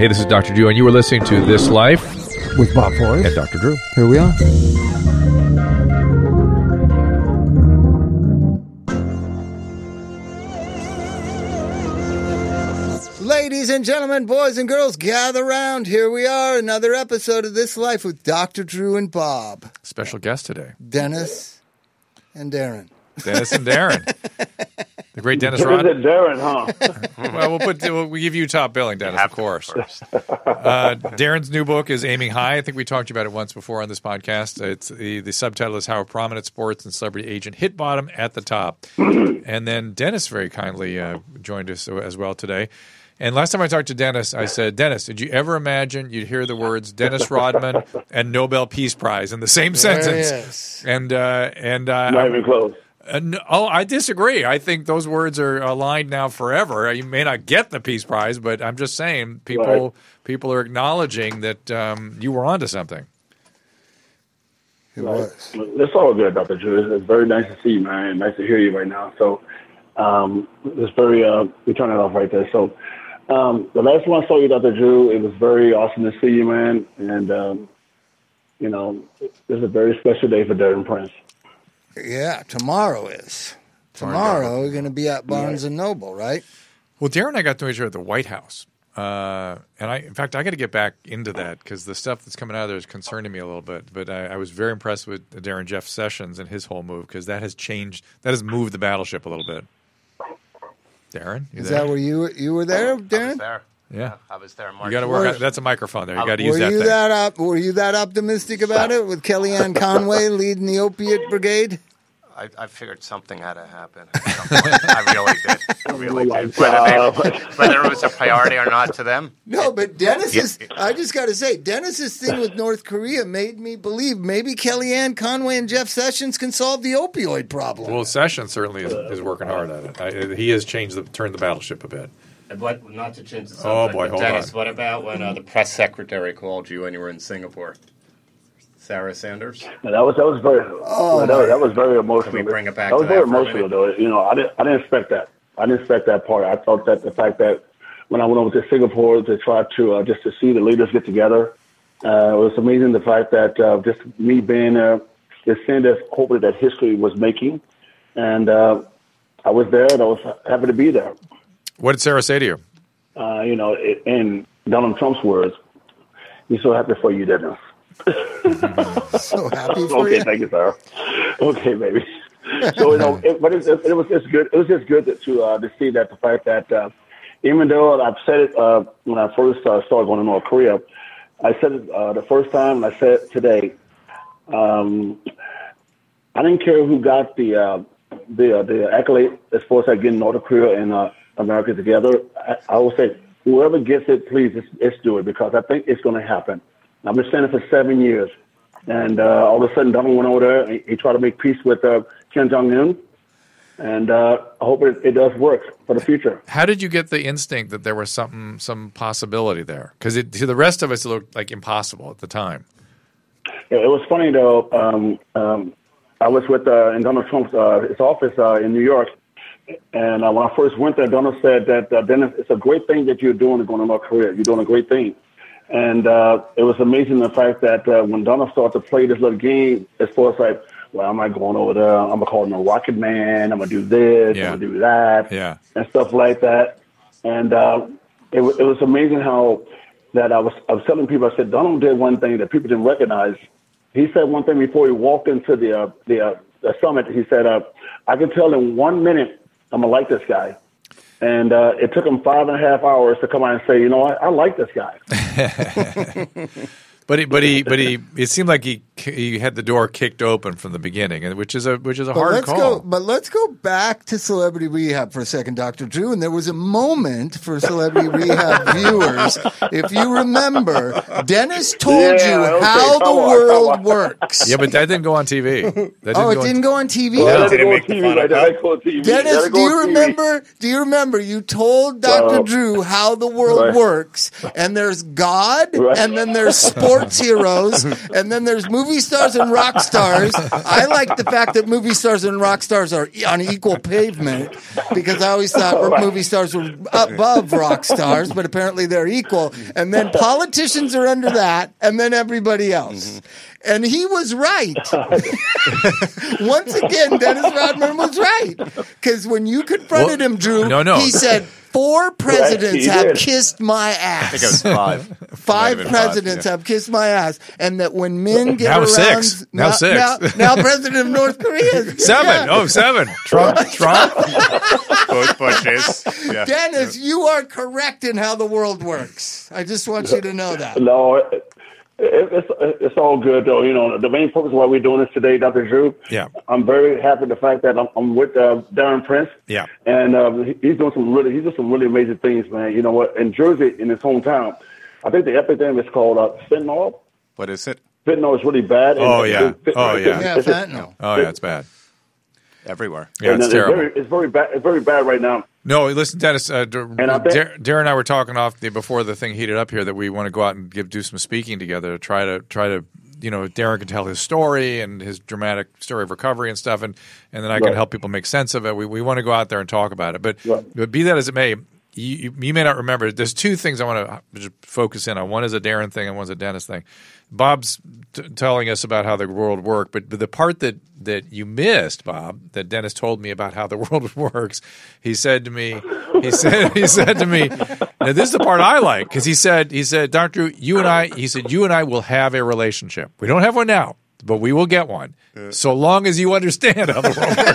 Hey, this is Dr. Drew, and you were listening to This Life with Bob Forrest and Dr. Drew. Here we are. Ladies and gentlemen, boys and girls, gather round. Here we are, another episode of This Life with Dr. Drew and Bob. Special guest today. Dennis and Darren. Dennis and Darren. The great Dennis Rodman. Darren, huh? Well, we'll give you top billing, Dennis, of course. Darren's new book is Aiming High. I think we talked about it once before on this podcast. It's the subtitle is How a Prominent Sports and Celebrity Agent Hit Bottom at the Top. And then Dennis very kindly joined us as well today. And last time I talked to Dennis, I said, Dennis, did you ever imagine you'd hear the words Dennis Rodman and Nobel Peace Prize in the same sentence? Yes. Not even close. I disagree. I think those words are aligned now forever. You may not get the Peace Prize, but I'm just saying people are acknowledging that you were onto something. It was. It's all good, Dr. Drew. It's very nice to see you, man. Nice to hear you right now. So it's very, we turn it off right there. So the last one I saw you, Dr. Drew, it was very awesome to see you, man. And, it's a very special day for Darren Prince. Yeah, tomorrow is. Tomorrow we're going to be at Barnes & Noble, right? Well, Darren and I got to each other at the White House. And I got to get back into that because the stuff that's coming out of there is concerning me a little bit. But I was very impressed with Darren Jeff Sessions and his whole move because that has moved the battleship a little bit. Darren, is that where you were there, Darren? I was there. Yeah, I was there. You got to work. That's a microphone there. You got to use that thing. Were you that optimistic about it with Kellyanne Conway leading the opiate brigade? I figured something had to happen at some point. I really did. Whether it was a priority or not to them. No, but I just got to say, Dennis's thing with North Korea made me believe maybe Kellyanne Conway and Jeff Sessions can solve the opioid problem. Well, Sessions certainly is working hard at it. He has turned the battleship a bit. But not to change the subject. Oh boy, hold Dennis, on. What about when the press secretary called you when you were in Singapore? Sarah Sanders. That was very. That was very emotional. Can we bring it back? That was very for a emotional, minute? though. I didn't expect that. I didn't expect that part. I thought that the fact that when I went over to Singapore to try to just to see the leaders get together, it was amazing. The fact that just me being there, just seeing that hopefully that history was making, and I was there and I was happy to be there. What did Sarah say to you? In Donald Trump's words, "He's so happy for you, Dennis." So happy for you. you. Thank you, Sarah. Okay, baby. So it was just good. It was just good to see that the fact that even though I've said it when I first started going to North Korea, I said it the first time, and I said it today. I didn't care who got the accolade as far as getting North Korea and America together. I will say whoever gets it, please, let's do it because I think it's going to happen. I've been saying it for 7 years. And all of a sudden, Donald went over there and he tried to make peace with Kim Jong-un. And I hope it does work for the future. How did you get the instinct that there was some possibility there? Because to the rest of us, it looked like impossible at the time. Yeah, it was funny, though. I was with in Donald Trump's his office in New York. And when I first went there, Donald said that, Dennis, it's a great thing that you're doing going to North Korea. You're doing a great thing. And it was amazing the fact that when Donald started to play this little game, as far as well, I'm not going over there. I'm going to call him a Rocket Man. I'm going to do this. I'm going to do that. Yeah. And stuff like that. And it was amazing how that I was telling people, I said, Donald did one thing that people didn't recognize. He said one thing before he walked into the summit. He said, I can tell in 1 minute I'm going to like this guy. And it took him 5.5 hours to come out and say, I like this guy. But it seemed like he had the door kicked open from the beginning, which is a hard call. But let's go back to Celebrity Rehab for a second, Dr. Drew. And there was a moment for Celebrity Rehab viewers, if you remember, Dennis told you how the world works. Yeah, but that didn't go on TV. It didn't go on TV. Yeah, didn't go on TV. Dennis, do you remember? You told Dr. Drew how the world works, and there's God, and then there's sports heroes, and then there's movie movie stars and rock stars. I like the fact that movie stars and rock stars are on equal pavement because I always thought movie stars were above rock stars, but apparently they're equal. And then politicians are under that, and then everybody else. And he was right. Once again, Dennis Rodman was right. Because when you confronted him, Drew, he said, 4 presidents have kissed my ass. I think it was 5. 5 presidents have kissed my ass. And that when men get now around... 6. Now 6. Now president of North Korea. 7. Yeah. Oh, 7. Trump. Both Bushes. Yeah. Dennis, you are correct in how the world works. I just want you to know that. No, it's all good, though. You know, the main purpose why we're doing this today, Dr. Drew. Yeah. I'm very happy with the fact that I'm with Darren Prince. Yeah. And he's doing some really amazing things, man. You know what? In Jersey, in his hometown, I think the epidemic is called fentanyl. What is it? Fentanyl is really bad. Yeah, fentanyl. Oh, yeah, it's bad. Everywhere. Yeah, it's terrible. It's very bad. It's very bad right now. No, listen, Dennis. Darren and I were talking before the thing heated up here that we want to go out and do some speaking together to try to. You know, Darren can tell his story and his dramatic story of recovery and stuff, and then I can help people make sense of it. We want to go out there and talk about it. But be that as it may, you may not remember. There's 2 things I want to just focus in on. One is a Darren thing, and one's a Dennis thing. Bob's telling us about how the world worked, but the part that you missed, Bob, that Dennis told me about how the world works, he said to me, now this is the part I like, because he said, Dr. you and I will have a relationship. We don't have one now, but we will get one. So long as you understand how the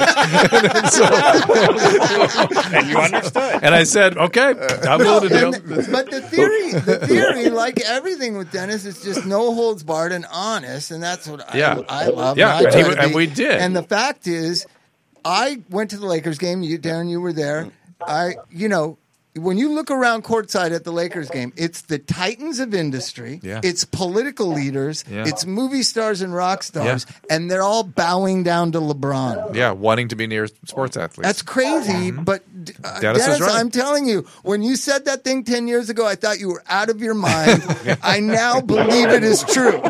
world works. And you understood. And I said, okay, I'm willing to deal. But the theory, like everything with Dennis, is just no holds barred and honest, and that's what I love. Yeah, and we did. And the fact is, I went to the Lakers game. Darren, you were there. When you look around courtside at the Lakers game, it's the titans of industry, it's political leaders, it's movie stars and rock stars, and they're all bowing down to LeBron. Yeah, wanting to be near sports athletes. That's crazy, but Dennis, right. I'm telling you, when you said that thing 10 years ago, I thought you were out of your mind. I now believe it is true.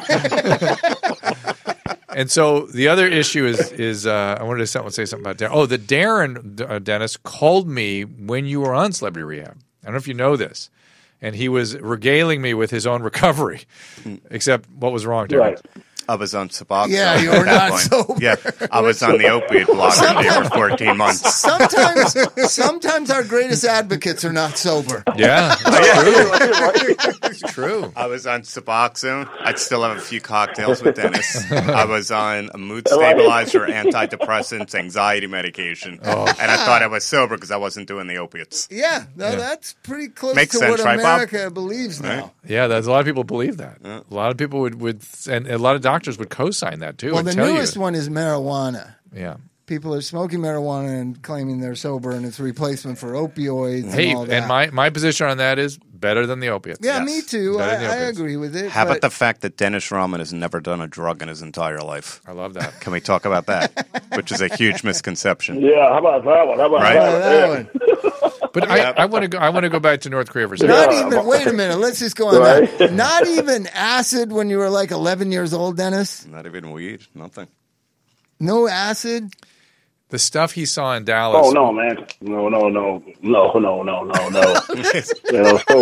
And so the other issue is I wanted to say something about Darren. Oh, the Darren, Dennis, called me when you were on Celebrity Rehab. I don't know if you know this. And he was regaling me with his own recovery. Except what was wrong, Darren? Right. I was on Suboxone. Yeah, you were not sober. Yeah, I was on the opiate blocker for 14 months. Sometimes our greatest advocates are not sober. Yeah, it's true. I was on Suboxone. I'd still have a few cocktails with Dennis. I was on a mood stabilizer, antidepressants, anxiety medication. And I thought I was sober because I wasn't doing the opiates. Yeah, that's pretty close Makes to sense, what right, America believes now. Right? Yeah, there's a lot of people believe that. A lot of people would and a lot of doctors would co-sign that too. Well, the newest one is marijuana. Yeah. People are smoking marijuana and claiming they're sober, and it's a replacement for opioids Hey, and all that. and my position on that is better than the opiates. Yeah, me too. I opiates. agree with it. How about the fact that Dennis Rodman has never done a drug in his entire life? I love that. Can we talk about that? Which is a huge misconception. Yeah, how about that one? that one? But I want to go back to North Korea for a second. Not even. Wait a minute. Let's just go on that. Not even acid when you were like 11 years old, Dennis. Not even weed. Nothing. No acid. The stuff he saw in Dallas. Oh no, man! No. You know, so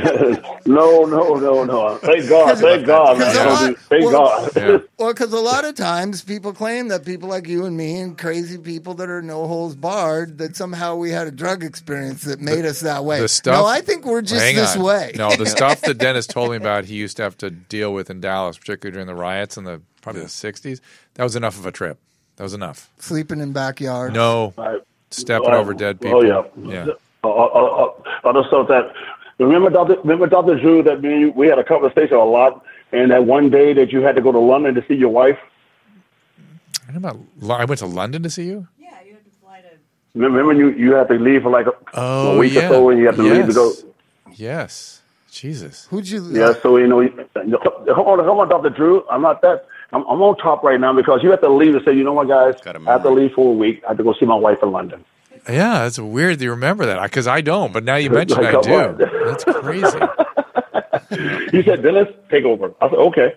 no. Thank God, man. Thank God. Yeah. Well, because a lot of times people claim that people like you and me and crazy people that are no holds barred, that somehow we had a drug experience that made us that way. No, I think we're just this way. No, the stuff that Dennis told me about he used to have to deal with in Dallas, particularly during the riots in probably the 60s, that was enough of a trip. That was enough. Sleeping in backyards. No. Stepping over dead people. Oh, yeah. Other stuff that... Remember, Dr. Drew, that we had a conversation a lot, and that one day that you had to go to London to see your wife? I went to London to see you? Yeah, you had to fly to... Remember you had to leave for like a week or so, and you had to leave to go... Yes. Jesus. Who'd you... Yeah, so, hold on, Dr. Drew. I'm not that... I'm on top right now because you have to leave and say, you know what, guys, I have to leave for a week. I have to go see my wife in London. Yeah, it's weird that you remember that because I don't, but now you mentioned I do. That's crazy. He said, Dennis, take over. I said, okay.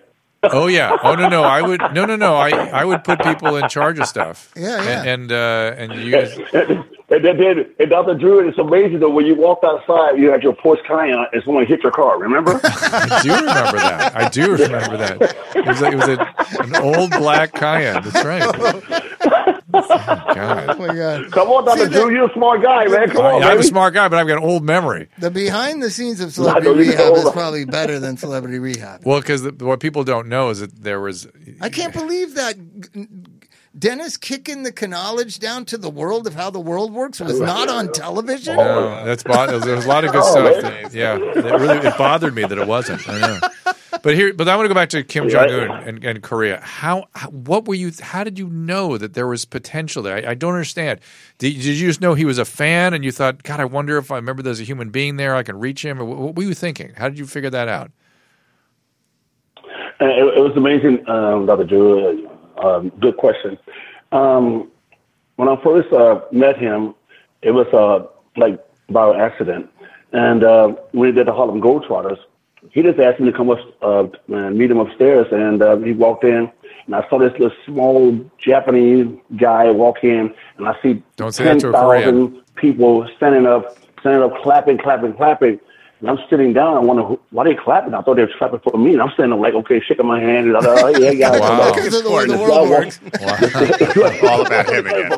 Oh yeah. Oh no. I would I would put people in charge of stuff. Yeah. And you guys. And Dr. Drew, it's amazing though when you walked outside, you had your Porsche Cayenne, and someone hit your car. Remember? I do remember that. It was an old black Cayenne. That's right. Oh, God. Oh my God! Come on, Dr. Drew, you're a smart guy, man. Come on, I'm a baby. smart guy, but I've got an old memory. The behind the scenes of Celebrity Rehab is probably better than Celebrity Rehab. Well, because what people don't know is that there was. I can't believe that Dennis kicking the knowledge down to the world of how the world works was not on television. No, there was a lot of good stuff. It bothered me that it wasn't. I know. But I want to go back to Kim Jong Un and Korea. How did you know that there was potential there? I don't understand. Did you just know he was a fan and you thought, God, I wonder if I remember there's a human being there, I can reach him? Or what were you thinking? How did you figure that out? It was amazing, Dr. Drew. Good question. When I first met him, it was like by accident, and we did the Harlem Globetrotters. He just asked me to come up and meet him upstairs, and he walked in, and I saw this little small Japanese guy walk in, and I see 10,000 people standing up, clapping. And I'm sitting down. I wonder why they clapping. I thought they were clapping for me. And I'm standing like, okay, shaking my hand. Hey, guys. Wow. Because of the way the world works. All about him again.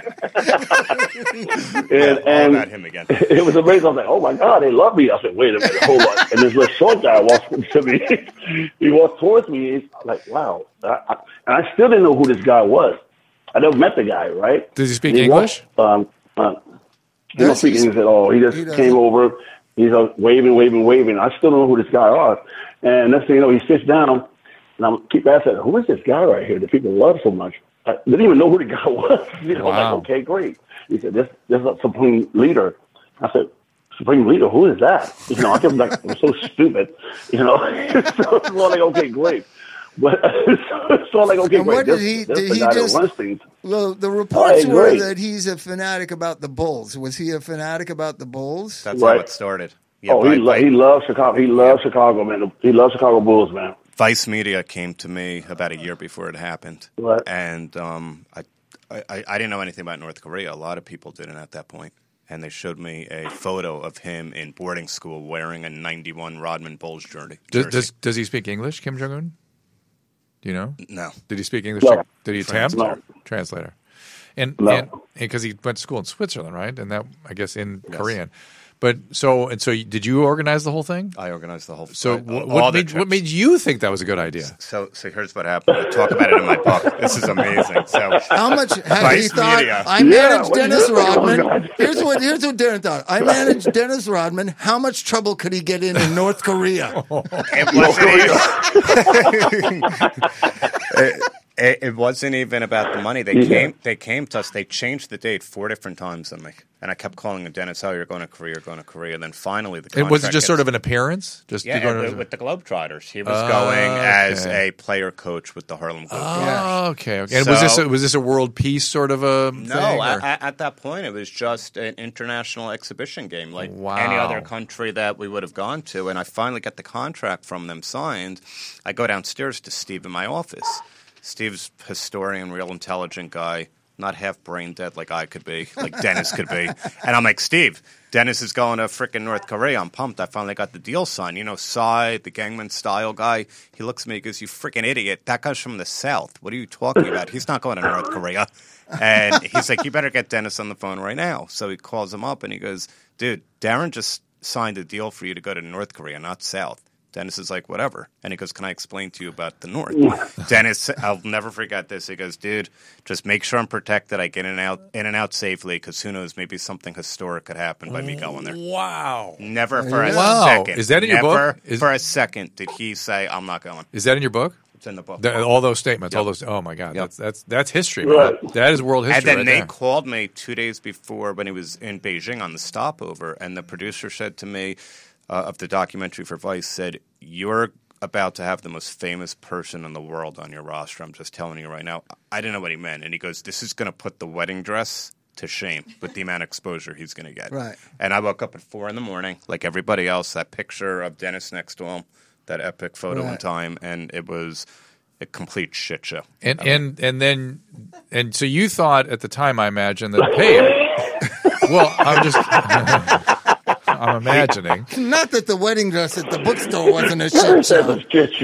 and all about him again. It was amazing. I was like, oh my God, they love me. I said, wait a minute, hold on. And this little short guy walks to me. He walked towards me. He's like, wow. And I still didn't know who this guy was. I never met the guy, right? Does he speak English? He don't speak English at all. He just came over. He's waving. I still don't know who this guy is. And next thing you know, he sits down, and I keep asking, who is this guy right here that people love so much? I didn't even know who the guy was. Wow. I'm like, okay, great. He said, this is a Supreme Leader. I said, Supreme Leader, who is that? I kept like, I'm so stupid. So it's like, okay, great. But so like, okay, and great. What did he just? Well, the reports were that he's a fanatic about the Bulls. Was he a fanatic about the Bulls? That's how it started. Yeah, he loves Chicago. He loves Chicago, man. He loves Chicago Bulls, man. Vice Media came to me about a year before it happened, right. And I didn't know anything about North Korea. A lot of people didn't at that point. And they showed me a photo of him in boarding school wearing a 91 Rodman Bulls jersey. Does he speak English, Kim Jong-un? Do you know? No. Did he speak English? No. Did he attempt? No. Translator. And because he went to school in Switzerland, right? And that, I guess, in Korean. But so did you organize the whole thing? I organized the whole thing. So what made you think that was a good idea? So here's what happened. I talk about it in my book. This is amazing. So how much have he thought? I managed Dennis Rodman. Here's what Darren thought. I managed Dennis Rodman. How much trouble could he get in North Korea? It wasn't even about the money. They came to us. They changed the date 4 different times on me. And I kept calling him, Dennis, you're going to Korea, And then finally the contract. And was it just sort of an appearance? With the Globetrotters. He was going as a player coach with the Harlem Globetrotters. Oh, okay. And was this a world peace sort of a thing? No, at that point it was just an international exhibition game like any other country that we would have gone to. And I finally got the contract from them signed. I go downstairs to Steve in my office. Steve's historian, real intelligent guy, not half brain dead like I could be, like Dennis could be. And I'm like, Steve, Dennis is going to frickin' North Korea. I'm pumped. I finally got the deal signed. Psy, the Gangman style guy, he looks at me and goes, you frickin' idiot. That guy's from the South. What are you talking about? He's not going to North Korea. And he's like, you better get Dennis on the phone right now. So he calls him up and he goes, dude, Darren just signed a deal for you to go to North Korea, not South. Dennis is like, whatever. And he goes, can I explain to you about the North? Dennis, I'll never forget this. He goes, dude, just make sure I'm protected. I get in and out safely because who knows, maybe something historic could happen by me going there. Wow. Never for a second. Is that in your book? For a second did he say, I'm not going. Is that in your book? It's in the book. All those statements, all those. Oh my God, that's history. Man. That is world history. And then they called me 2 days before when he was in Beijing on the stopover, and the producer said to me, of the documentary for Vice, said, you're about to have the most famous person in the world on your roster. I'm just telling you right now. I didn't know what he meant. And he goes, this is going to put the wedding dress to shame with the amount of exposure he's going to get. Right. And I woke up at 4 a.m, like everybody else, that picture of Dennis next to him, that epic photo in time, and it was a complete shit show. And so you thought at the time, I imagine, that, hey, well, I'm imagining. Not that the wedding dress at the bookstore wasn't a shit show.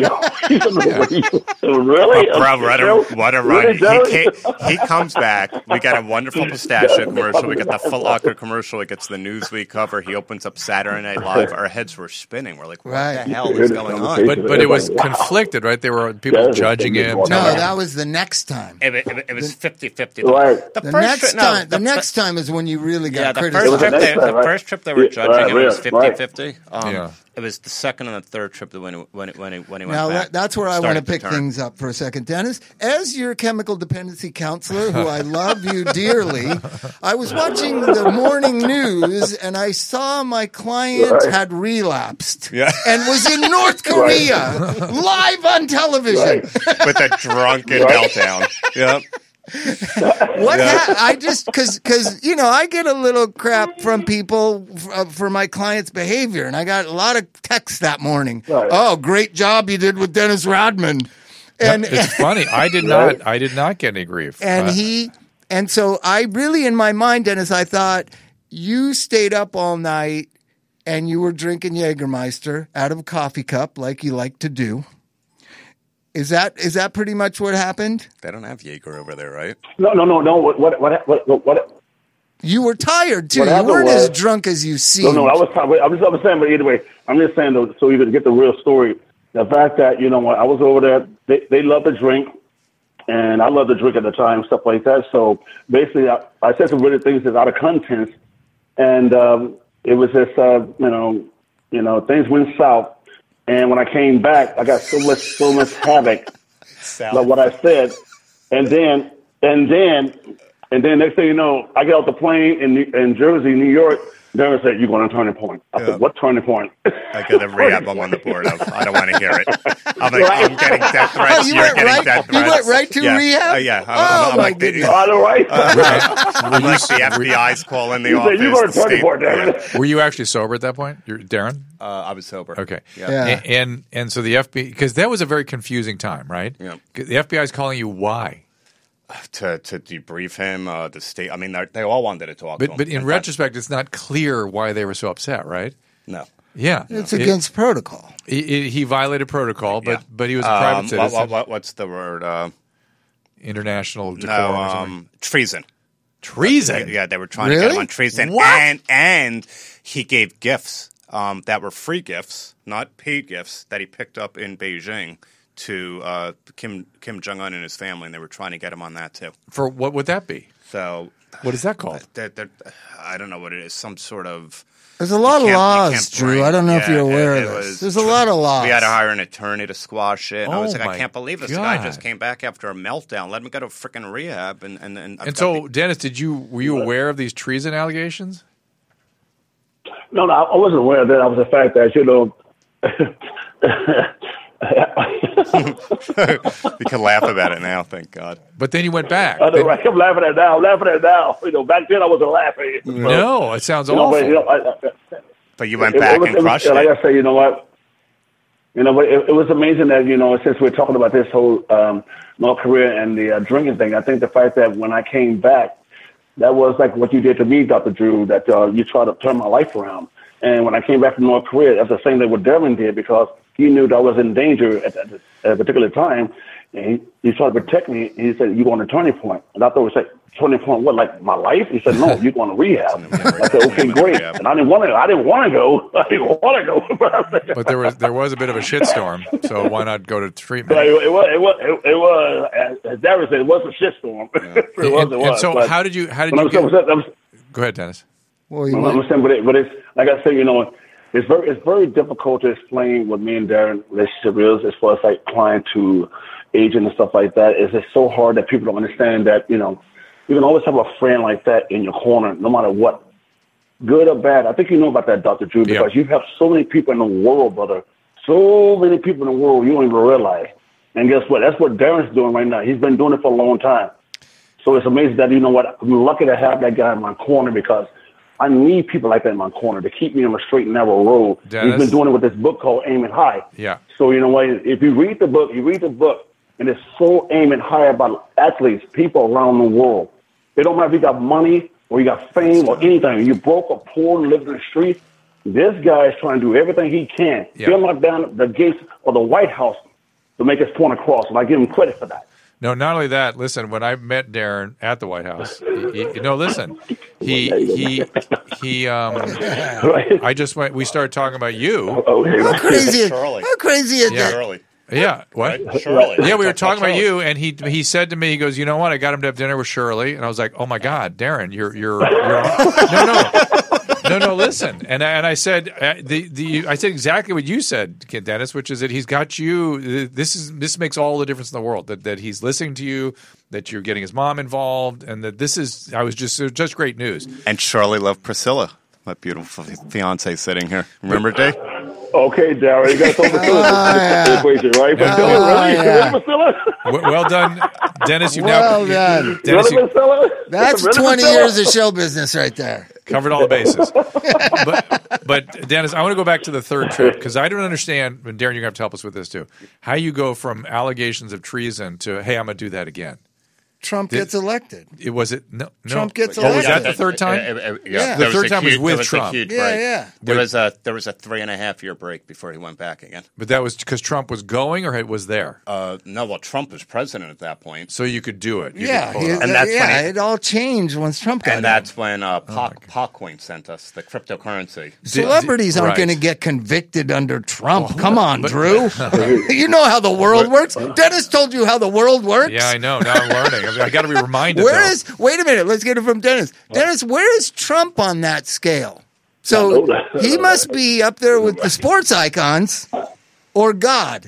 Really? Bro, what a run. He comes back. We got a wonderful pistachio commercial. We got the Foot Locker commercial. He gets the Newsweek cover. He opens up Saturday Night Live. Our heads were spinning. We're like, what the hell is going on? But it was conflicted, right? There were people judging him. No, that was the next time. It was 50-50. Right. The next time is when you really got criticized. The first trip they were judging, it was 50-50. It was the second and the third trip that when he went now, back. That's where I want to pick things up for a second. Dennis, as your chemical dependency counselor, who I love you dearly, I was watching the morning news and I saw my client had relapsed and was in North Korea live on television. With a drunken meltdown. Yep. I just because I get a little crap from people for my client's behavior, and I got a lot of texts that morning. Right. Oh, great job you did with Dennis Rodman. And it's funny. I did not get any grief. And so I really, in my mind, Dennis, I thought you stayed up all night and you were drinking Jägermeister out of a coffee cup like you like to do. Is that pretty much what happened? They don't have Jaeger over there, right? No. What? You were tired too. You weren't as drunk as you seemed. No. I was saying, but either way, I'm just saying though, so you could get the real story. The fact that I was over there, they love to drink, and I love to drink at the time, stuff like that. So basically, I said some really things that's out of context, and it was just things went south. And when I came back, I got so much havoc about what I said. And then next thing you know, I get off the plane in Jersey, New York. Darren said, "You're going to Turning Point." I said, "What Turning Point?" I got a rehab I'm on the board of. I don't want to hear it. I'm getting death threats. You're getting death threats. You went right to rehab? Yeah. I'm my goodness. All right. I'm like the FBI's calling the office. You're going to Turning Point, Darren. Were you actually sober at that point? You're Darren? I was sober. Okay. Yeah. And so the FBI, because that was a very confusing time, right? Yeah. The FBI is calling you why? To debrief him, to stay. I mean, they all wanted to talk to him. But in retrospect, it's not clear why they were so upset, right? No. Yeah. It's against protocol. He violated protocol, but he was a private citizen. What's the word? International decorum. Treason. Treason? Yeah, they were trying to get him on treason. What? And he gave gifts that were free gifts, not paid gifts, that he picked up in Beijing to Kim Jong-un and his family, and they were trying to get him on that too. For what would that be? So what is that called? I don't know what it is. Some sort of. There's a lot of laws, Drew. I don't know if you're aware of this. There's a lot of laws. We had to hire an attorney to squash it. And I was like, I can't believe this. God. The guy just came back after a meltdown. Let him go to freaking rehab. And so, Dennis, were you aware of these treason allegations? No, I wasn't aware of that. I was the fact that we can laugh about it now, thank God. But then you went back. I know, I'm laughing at it now. Back then I wasn't laughing. No, it sounds awful. But you went back and crushed it. Like I say, you know what? But it was amazing that, since we're talking about this whole North Korea and the drinking thing, I think the fact that when I came back, that was like what you did to me, Dr. Drew, that you tried to turn my life around. And when I came back from North Korea, that's the same thing what Darren did, because he knew that I was in danger at a particular time. And he tried to protect me. And he said, "You're going to Turning Point." And I thought he said, "Turning Point, what, like my life?" He said, "No, you're going to rehab." I said, "Okay, great." And I didn't want to go. But there was a bit of a shitstorm, so why not go to treatment? It was, as Darren said, it was a shitstorm. Yeah. It was. And so how did you go ahead, Dennis. Well, I'm saying, but it's like I said, it's very difficult to explain what me and Darren relationship is, as far as like client to agent and stuff like that. It's just so hard that people don't understand that, you can always have a friend like that in your corner, no matter what, good or bad. I think you know about that, Dr. Drew, because you have so many people in the world, brother. So many people in the world you don't even realize. And guess what? That's what Darren's doing right now. He's been doing it for a long time. So it's amazing that, I'm lucky to have that guy in my corner, because I need people like that in my corner to keep me on a straight and narrow road. Dennis? He's been doing it with this book called Aiming High. Yeah. So, you know what? If you read the book, and it's so aiming high about athletes, people around the world. It don't matter if you got money or you got fame or anything. You broke or poor and living in the street. This guy is trying to do everything he can. Yeah. He'll knock down the gates of the White House to make his point across, and I give him credit for that. No, not only that. Listen, when I met Darren at the White House, I just went. We started talking about you. How crazy! Shirley. How crazy is that? Shirley. Yeah, what? Right? Shirley. Yeah, we were talking about you, and he said to me, he goes, "You know what? I got him to have dinner with Shirley," and I was like, "Oh my God, Darren, you're no, listen." And I said, I said exactly what you said, Dennis, which is that he's got you. This makes all the difference in the world. That he's listening to you, that you're getting his mom involved, and that this is. I was just great news. And Shirley loved Priscilla, my beautiful fiance sitting here. Remember, Dave? Okay, Darren, you got to throw the equation, right? Priscilla? Well done, Dennis. Well done. Dennis, That's 20 years of show business right there. Covered all the bases. but Dennis, I want to go back to the third trip because I don't understand, and Darren, you're going to have to help us with this too, how you go from allegations of treason to, hey, I'm going to do that again. Trump gets elected. Trump gets Oh, was elected. that the third time? Yeah. The third time was with Trump. Yeah. There was a 3.5 year break before he went back again. But that was because Trump was going or it was there? No, well, Trump was president at that point. So you could do it. You Yeah, could pull it off. And that's when it all changed once Trump got in. And that's when Potcoin sent us the cryptocurrency. Celebrities aren't Right. going to get convicted under Trump. Come on, Drew. You know how the world works. Dennis told you how the world works. Yeah, I know. Now I'm learning. I got to be reminded. Wait a minute, let's get it from Dennis. Dennis, where is Trump on that scale? So he must be up there with the sports icons or God.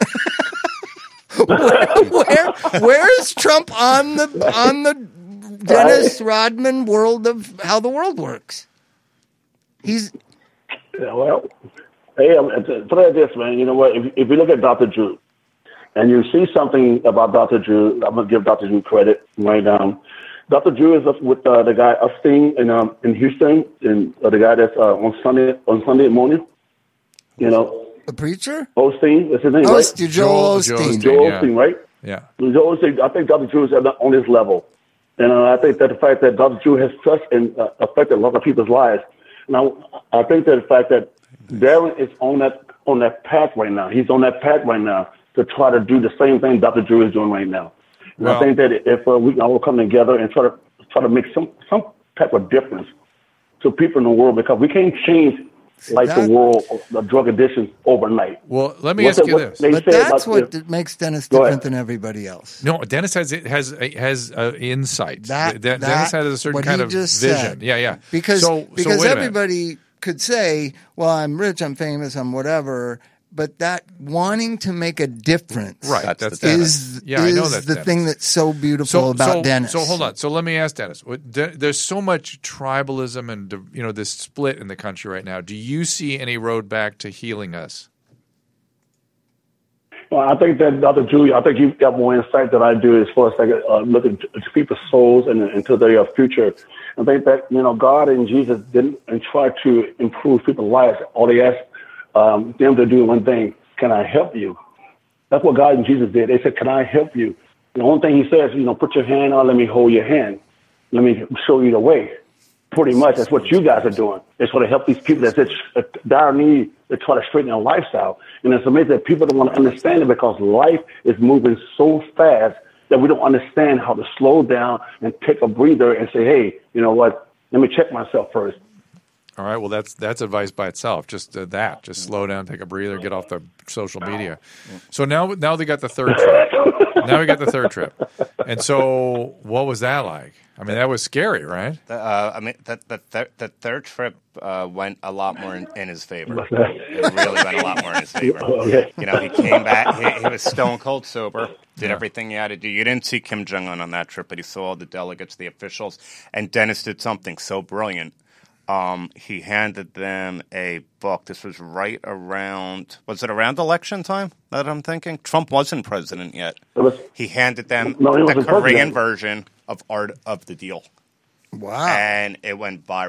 where is Trump on the Dennis Rodman world of how the world works? He's well, hey, put it like this, man. You know what? If you look at Dr. Drew, and you see something about Dr. Drew, I'm going to give Dr. Drew credit right now. Dr. Drew is with the guy Epstein in Houston, and the guy that's on Sunday morning. You know, the preacher? Osteen, that's his name, Osteen, right? Joel Osteen. Joel Osteen, right? Yeah. Joel Osteen, I think Dr. Drew is on this level. And I think that the fact that Dr. Drew has touched and affected a lot of people's lives. Now, I think that the fact that Darren is on that path right now. He's on that path right now to try to do the same thing Dr. Drew is doing right now. And I think that if we can all come together and try to make some type of difference to people in the world, because we can't change the world, the drug addiction overnight. Well, let me ask you this. But that's what makes Dennis different than everybody else. No, Dennis has insight. Dennis has a certain kind of vision. Said. Yeah. Because wait everybody could say, well, I'm rich, I'm famous, I'm whatever. But that wanting to make a difference is the thing that's so beautiful about Dennis. So hold on. So let me ask Dennis. There's so much tribalism and this split in the country right now. Do you see any road back to healing us? Well, I think that Dr. Drew, I think you've got more insight than I do as far as looking to people's souls and into their future. I think that God and Jesus didn't try to improve people's lives. All they asked them to do one thing: can I help you? That's what God and Jesus did. They said, can I help you? The only thing he says, put your hand out, let me hold your hand. Let me show you the way. Pretty much that's what you guys are doing. It's trying to help these people that's dire need to try to straighten their lifestyle. And it's amazing that people don't want to understand it because life is moving so fast that we don't understand how to slow down and take a breather and say, hey, you know what? Let me check myself first. All right. Well, that's advice by itself. Just slow down, take a breather, get off the social media. So now they got the third trip. And so what was that like? I mean, that was scary, right? The third trip went a lot more in his favor. It really went a lot more in his favor. Okay. He came back. He was stone cold sober. Did everything he had to do. You didn't see Kim Jong-un on that trip, but he saw all the delegates, the officials, and Dennis did something so brilliant. He handed them a book. This was was it around election time that I'm thinking? Trump wasn't president yet. He handed them the Korean version of Art of the Deal. Wow. And it went viral.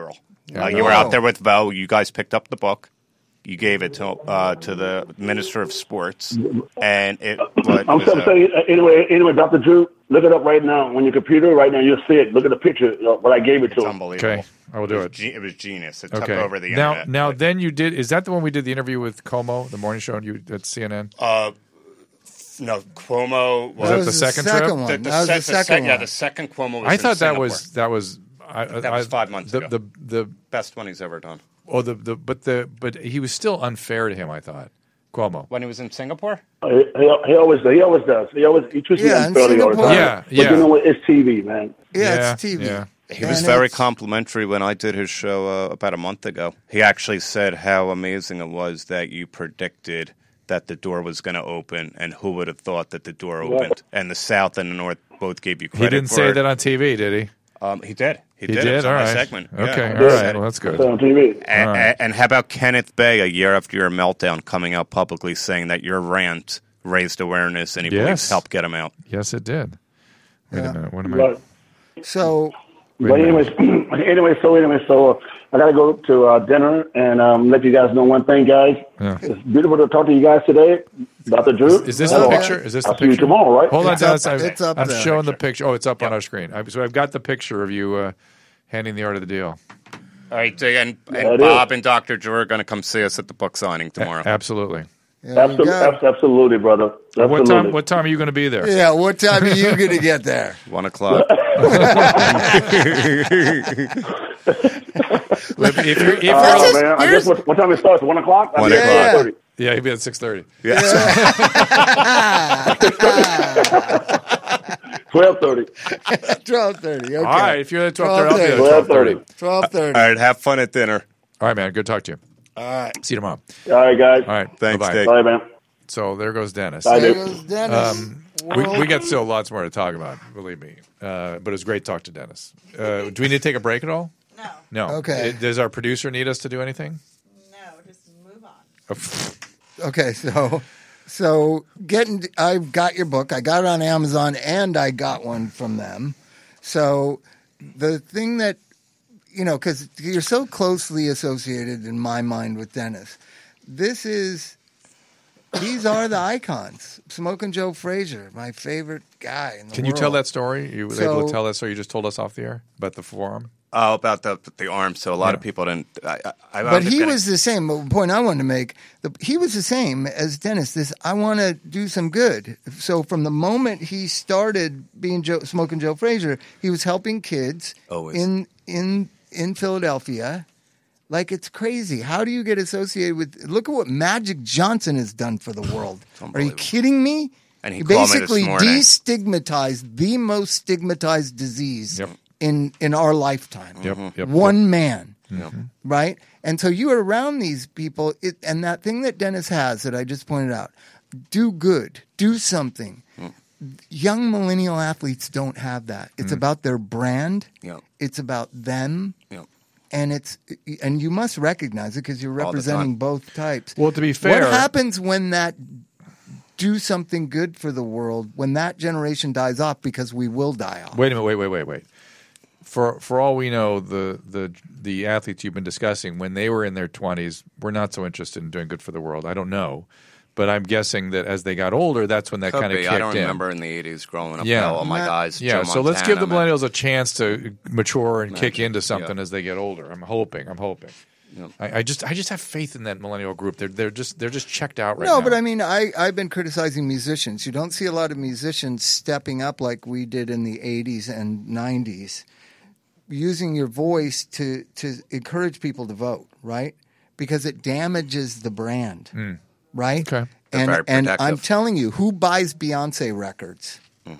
You were out there with Vo. You guys picked up the book. You gave it to the Minister of Sports, and it. Anyway, Dr. Drew, look it up right now on your computer. Right now, you'll see it. Look at the picture. What I gave it to. It's unbelievable. Okay, I will do it. It was genius. It took over the internet. Now, but, then you did. Is that the one we did the interview with Cuomo, the morning show at CNN? No, Cuomo was that the second trip? One. That was the second one. Yeah, the second Cuomo was I thought that Singapore. was 5 months ago. The best one he's ever done. Oh, but he was still unfair to him. I thought Cuomo when he was in Singapore. He always does. He treats me unfairly all the time. Yeah. But you know what? It's TV, man. Yeah, it's TV. Yeah. He was very complimentary when I did his show about a month ago. He actually said how amazing it was that you predicted that the door was going to open, and who would have thought that the door opened? And the South and the North both gave you credit. He didn't say that on TV, did he? He did. He did. It was on all my right. segment. Okay, Yeah, all right. Well, that's good. On TV. And how about Kenneth Bay, a year after your meltdown, coming out publicly saying that your rant raised awareness and he believes helped get him out? Yes, it did. Wait a minute. What am I? But, So, anyways, so I got to go to dinner and let you guys know one thing, guys. Yeah. It's beautiful to talk to you guys today. Dr. Drew. Is this the picture? Is this the I'll see you picture? tomorrow, right? Hold on, It's Dennis. up I'm there. showing the picture. Oh, it's up on our screen. So I've got the picture of you handing the art of the deal. All right, and Bob and Dr. Drew are going to come see us at the book signing tomorrow. Absolutely. Absolutely, brother. Absolutely. What time are you going to be there? yeah, what time are you going to get there? 1 o'clock. If you're man. I guess what time it starts? 1 o'clock? 1 o'clock. 6:30. yeah, he'll be at 6:30. Yeah. 12:30. 12:30. Okay. All right, if you're at 12:30, I'll be there at 12:30. 12:30. All right, have fun at dinner. All right, man. Good to talk to you. All right. See you tomorrow. All right, guys. All right. Thanks, bye-bye. Dick. Bye, man. So there goes Dennis. Bye, There dude. goes Dennis. We got still lots more to talk about, believe me. But it was great to talk to Dennis. Do we need to take a break at all? No. Okay. Does our producer need us to do anything? No, just move on. Okay, so I've got your book. I got it on Amazon, and I got one from them. So the thing that, because you're so closely associated in my mind with Dennis, these are the icons. Smokin' Joe Frazier, my favorite guy in the world. Can you tell that story? You were able to tell that story you just told us off the air about the forearm? Oh, about the arm. So a lot of people didn't. But he was the same. The point I wanted to make, he was the same as Dennis. I want to do some good. So from the moment he started being Smokin' Joe Frazier, he was helping kids in Philadelphia. Like, it's crazy. How do you get associated with? Look at what Magic Johnson has done for the world. Are you kidding me? And he basically called me this destigmatized the most stigmatized disease in our lifetime. Yep. One man. Right? And so you are around these people, and that thing that Dennis has that I just pointed out, do good, do something. Young millennial athletes don't have that. It's about their brand. It's about them. And you must recognize it because you're representing both types. Well, to be fair, what happens when that do something good for the world, when that generation dies off, because we will die off? Wait a minute. Wait. For all we know, the athletes you've been discussing, when they were in their 20s, were not so interested in doing good for the world. I don't know. But I'm guessing that as they got older, that's when that kind of kicked in. I don't remember in the 80s growing up. All my guys. Yeah, Joe so let's give the Montana, millennials a chance to mature and kick into something as they get older. I'm hoping. Yep. I just have faith in that millennial group. They're just checked out right now. No, but I mean, I've been criticizing musicians. You don't see a lot of musicians stepping up like we did in the 80s and 90s, using your voice to encourage people to vote, right? Because it damages the brand. Right? Okay. And I'm telling you, who buys Beyonce records?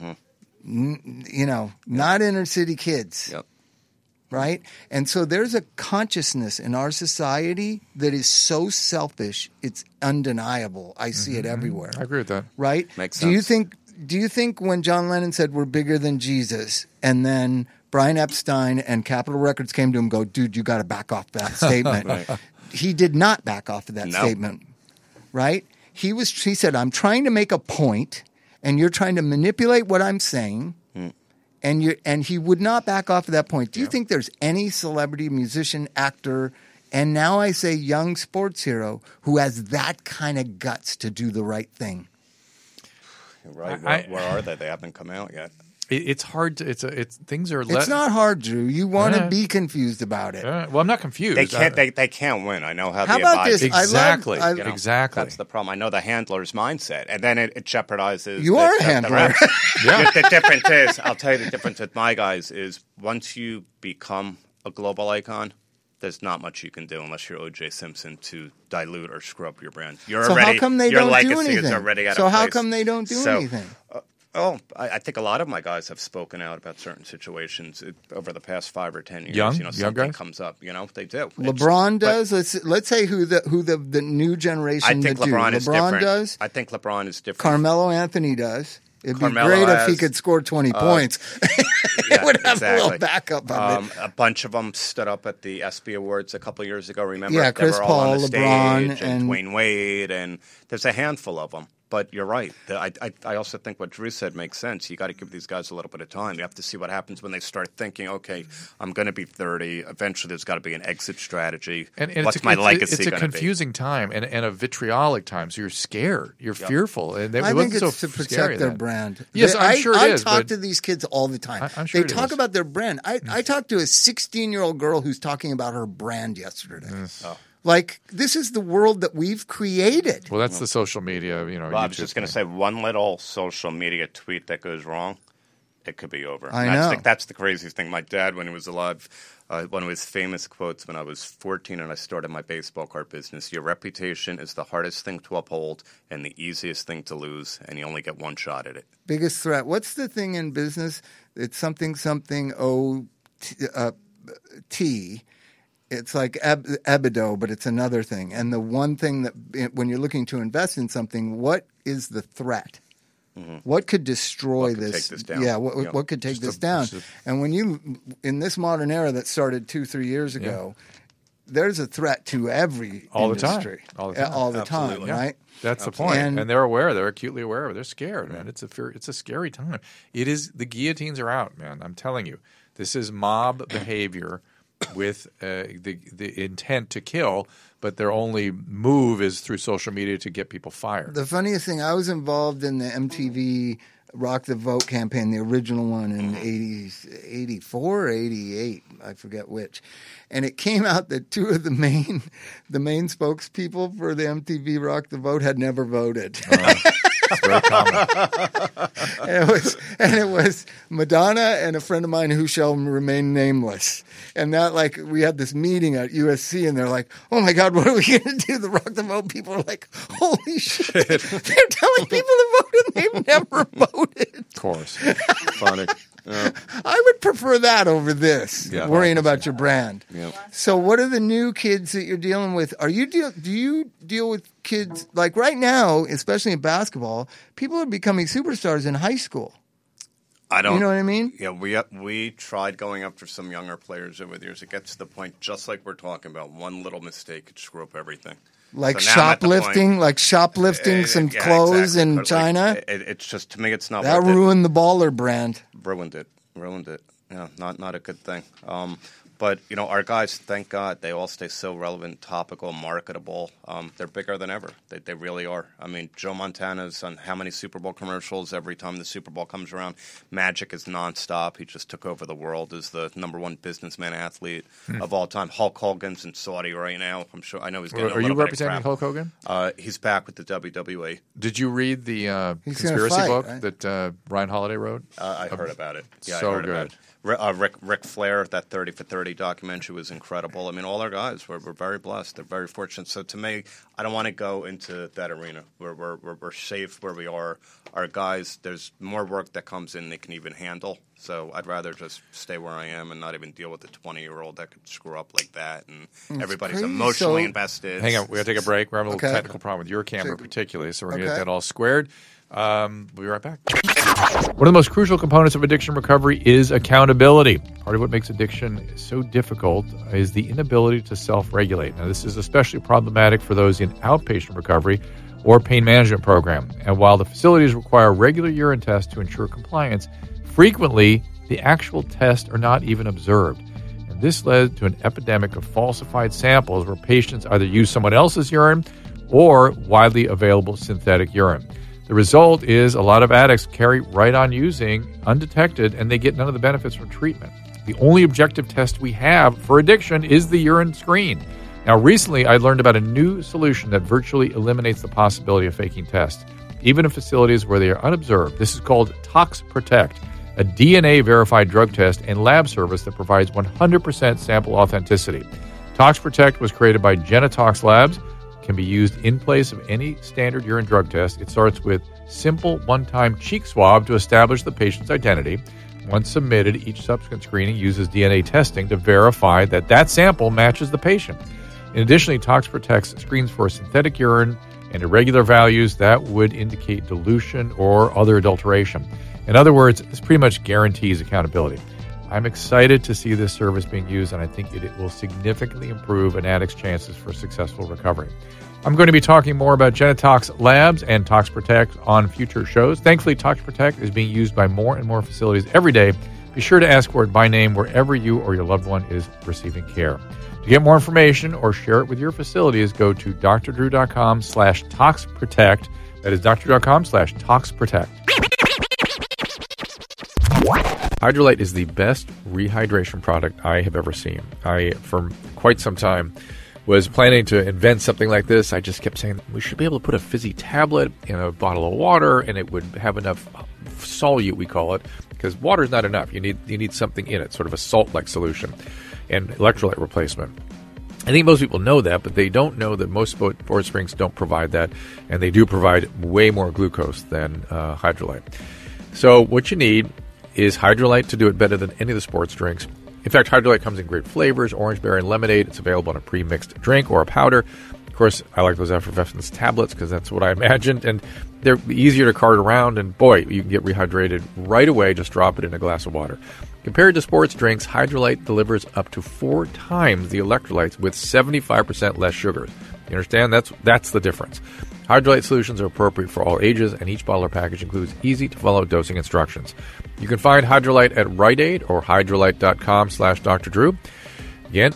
Not inner city kids. Yep. Right? And so there's a consciousness in our society that is so selfish, it's undeniable. I see it everywhere. I agree with that. Right? Makes sense. Do you think when John Lennon said we're bigger than Jesus, and then Brian Epstein and Capitol Records came to him and go, dude, you got to back off that statement. He did not back off of that statement. Right? He said, I'm trying to make a point, and you're trying to manipulate what I'm saying, and he would not back off at that point. Do you think there's any celebrity, musician, actor, and now I say young sports hero who has that kind of guts to do the right thing? You're right. Where are they? They haven't come out yet. It's hard to. Things are. It's not hard, Drew. You want to be confused about it. Well, I'm not confused. They can't. They can't win. I know how. How about this? Exactly. Exactly. That's the problem. I know the handler's mindset, and then it jeopardizes. You are a handler. The difference is, I'll tell you, the difference with my guys is once you become a global icon, there's not much you can do unless you're O.J. Simpson to dilute or screw up your brand. How come they don't do anything? Is already at so a how place. come they don't do anything? I think a lot of my guys have spoken out about certain situations over the past 5 or 10 years. Young something guys? comes up. They do. LeBron does. Let's say who the new generation. I think LeBron is different. Does. I think LeBron is different. Carmelo Anthony does. It'd be great if he could score 20 points. It would have a little backup on it. A bunch of them stood up at the ESPY Awards a couple of years ago. Remember? Yeah, Chris Paul, LeBron, and Dwayne Wade, and there's a handful of them. But you're right. I also think what Drew said makes sense. You got to give these guys a little bit of time. You have to see what happens when they start thinking, okay, I'm going to be 30. Eventually, there's got to be an exit strategy. And what's my legacy going to be? It's a confusing time and a vitriolic time. So you're scared. You're fearful. And I think it's to protect their brand. Yes, I'm sure it is. I talk to these kids all the time. I'm sure they talk about their brand. I talked to a 16-year-old girl who's talking about her brand yesterday. Like, this is the world that we've created. Well, that's the social media, Well, I was just going to say, one little social media tweet that goes wrong, it could be over. I know. That's the craziest thing. My dad, when he was alive, one of his famous quotes when I was 14 and I started my baseball card business, your reputation is the hardest thing to uphold and the easiest thing to lose, and you only get one shot at it. Biggest threat. What's the thing in business? It's something T. It's like EBITDA, but it's another thing. And the one thing that when you're looking to invest in something, what is the threat? Mm-hmm. What could destroy this? Take this down? Yeah, what could take this down? And when you, in this modern era that started 2-3 years ago, there's a threat to every industry. All the time, right? That's the point. And they're aware. They're acutely aware of it. They're scared, man. It's a scary time. It is. The guillotines are out, man. I'm telling you. This is mob behavior with the intent to kill, but their only move is through social media to get people fired. The funniest thing, I was involved in the MTV Rock the Vote campaign, the original one in 84 or 88, I forget which. And it came out that two of the main spokespeople for the MTV Rock the Vote had never voted. It's very common. and it was Madonna and a friend of mine who shall remain nameless. And that, like, we had this meeting at USC, and they're like, "Oh my God, what are we going to do?" The Rock the Vote people are like, "Holy shit!" They're telling people to vote, and they've never voted. Of course, funny. I would prefer that over this, worrying about your brand. Yeah. So what are the new kids that you're dealing with? Do you deal with kids, like right now, especially in basketball, people are becoming superstars in high school? I don't. You know what I mean? Yeah, we tried going after some younger players over the years. It gets to the point, just like we're talking about, one little mistake could screw up everything. Like shoplifting, some clothes in China. It's just, to me, it's not. That ruined the baller brand. Ruined it. Yeah, not a good thing. But, our guys, thank God, they all stay so relevant, topical, marketable. They're bigger than ever. They really are. I mean, Joe Montana's on how many Super Bowl commercials every time the Super Bowl comes around. Magic is nonstop. He just took over the world as the #1 businessman athlete of all time. Hulk Hogan's in Saudi right now. I know he's getting a little bit of crap. Are you representing Hulk Hogan? He's back with the WWE. Did you read the conspiracy book that Ryan Holiday wrote? I heard about it. Yeah, so I heard good. About it. Ric Flair, that 30 for 30 documentary was incredible. I mean, all our guys were very blessed. They're very fortunate. So to me, I don't want to go into that arena. We're safe where we are. Our guys, there's more work that comes in they can even handle. So I'd rather just stay where I am and not even deal with a 20-year-old that could screw up like that. And everybody's emotionally invested. Hang on, we got to take a break. We're having a little technical problem with your camera particularly, so we're going to get that all squared. We'll be right back. One of the most crucial components of addiction recovery is accountability. Part of what makes addiction so difficult is the inability to self-regulate. Now, this is especially problematic for those in outpatient recovery or pain management program. And while the facilities require regular urine tests to ensure compliance, frequently the actual tests are not even observed. And this led to an epidemic of falsified samples where patients either use someone else's urine or widely available synthetic urine. The result is a lot of addicts carry right on using undetected, and they get none of the benefits from treatment. The only objective test we have for addiction is the urine screen. Now, recently, I learned about a new solution that virtually eliminates the possibility of faking tests, even in facilities where they are unobserved. This is called Tox Protect, a DNA-verified drug test and lab service that provides 100% sample authenticity. Tox Protect was created by Genetox Labs, can be used in place of any standard urine drug test. It starts with simple one-time cheek swab to establish the patient's identity. Once submitted, each subsequent screening uses DNA testing to verify that that sample matches the patient. In addition, Tox Protect screens for synthetic urine and irregular values that would indicate dilution or other adulteration. In other words, this pretty much guarantees accountability. I'm excited to see this service being used, and I think it will significantly improve an addict's chances for successful recovery. I'm going to be talking more about Genetox Labs and Tox Protect on future shows. Thankfully, Tox Protect is being used by more and more facilities every day. Be sure to ask for it by name wherever you or your loved one is receiving care. To get more information or share it with your facilities, go to drdrew.com/ToxProtect. That is drdrew.com/ToxProtect. Hydralyte is the best rehydration product I have ever seen. I, for quite some time, was planning to invent something like this. I just kept saying we should be able to put a fizzy tablet in a bottle of water, and it would have enough solute, we call it, because water is not enough. You need something in it, sort of a salt-like solution, and electrolyte replacement. I think most people know that, but they don't know that most sports drinks don't provide that, and they do provide way more glucose than Hydralyte. So what you need is Hydralyte to do it better than any of the sports drinks. In fact, Hydralyte comes in great flavors, orange berry and lemonade. It's available in a pre-mixed drink or a powder. Of course, I like those effervescence tablets because that's what I imagined, and they're easier to cart around, and boy, you can get rehydrated right away. Just drop it in a glass of water. Compared to sports drinks, Hydralyte delivers up to 4 times the electrolytes with 75% less sugars. You understand? That's the difference. Hydralyte solutions are appropriate for all ages, and each bottle or package includes easy-to-follow dosing instructions. You can find Hydralyte at Rite Aid or Hydralyte.com/Dr. Drew. Again,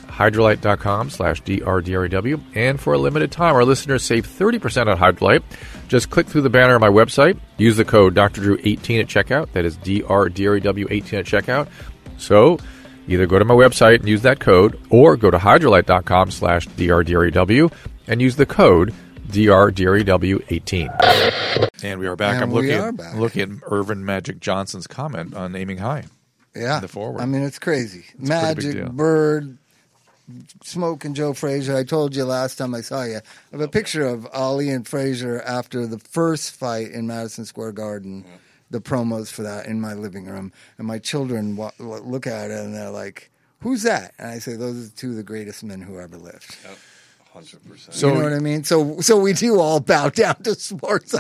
Hydralyte.com/DRDREW. And for a limited time, our listeners save 30% on Hydralyte. Just click through the banner on my website. Use the code DRDrew18 at checkout. That is DRDREW18 at checkout. So either go to my website and use that code, or go to Hydralyte.com/DRDREW and use the code DRDREW18. And we are back. I'm looking at Irvin Magic Johnson's comment on aiming high. Yeah. The forward. I mean, it's crazy. Magic, Bird, Smoke, and Joe Frazier. I told you last time I saw you. I have a picture of Ali and Frazier after the first fight in Madison Square Garden. Yeah. The promos for that in my living room. And my children look at it and they're like, who's that? And I say, those are 2 of the greatest men who ever lived. Yep. 100%. So, you know what I mean? So we do all bow down to sports.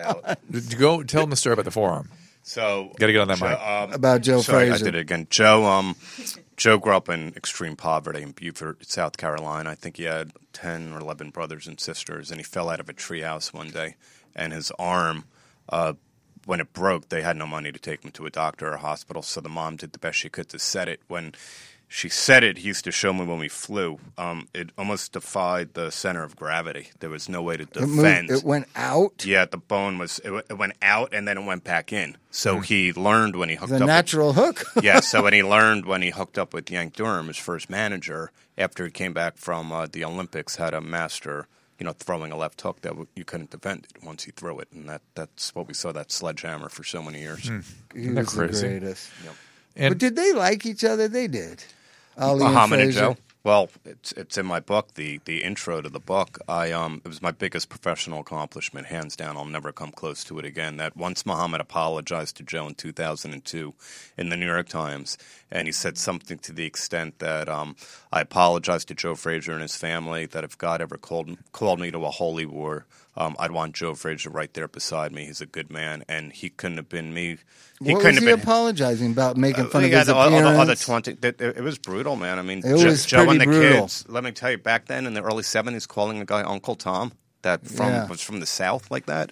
Go tell them the story about the forearm. So got to get on that mic. About Joe Frazier. I did it again. Joe grew up in extreme poverty in Beaufort, South Carolina. I think he had 10 or 11 brothers and sisters, and he fell out of a treehouse one day, and his arm, when it broke, they had no money to take him to a doctor or a hospital, so the mom did the best she could to set it. When she said it, he used to show me when we flew. It almost defied the center of gravity. There was no way to defend. It went out? Yeah, the bone was, it went out and then it went back in. So he learned when he hooked up. The natural hook. Yeah, so when he hooked up with Yank Durham, his first manager, after he came back from the Olympics, had a master, throwing a left hook that you couldn't defend it once he threw it. And that's what we saw, that sledgehammer for so many years. He was the greatest. Yep. But did they like each other? They did. Muhammad and Joe. Well, it's in my book, the intro to the book. It was my biggest professional accomplishment, hands down. I'll never come close to it again. That once Muhammad apologized to Joe in 2002 in the New York Times, and he said something to the extent that I apologized to Joe Frazier and his family, that if God ever called me to a holy war, I'd want Joe Frazier right there beside me. He's a good man, and he couldn't have been me. What was he apologizing about? Making fun of his appearance? All the 20. It was brutal, man. I mean, Joe and the brutal. kids. Let me tell you, back then in the early 70s, calling the guy Uncle Tom was from the South like that.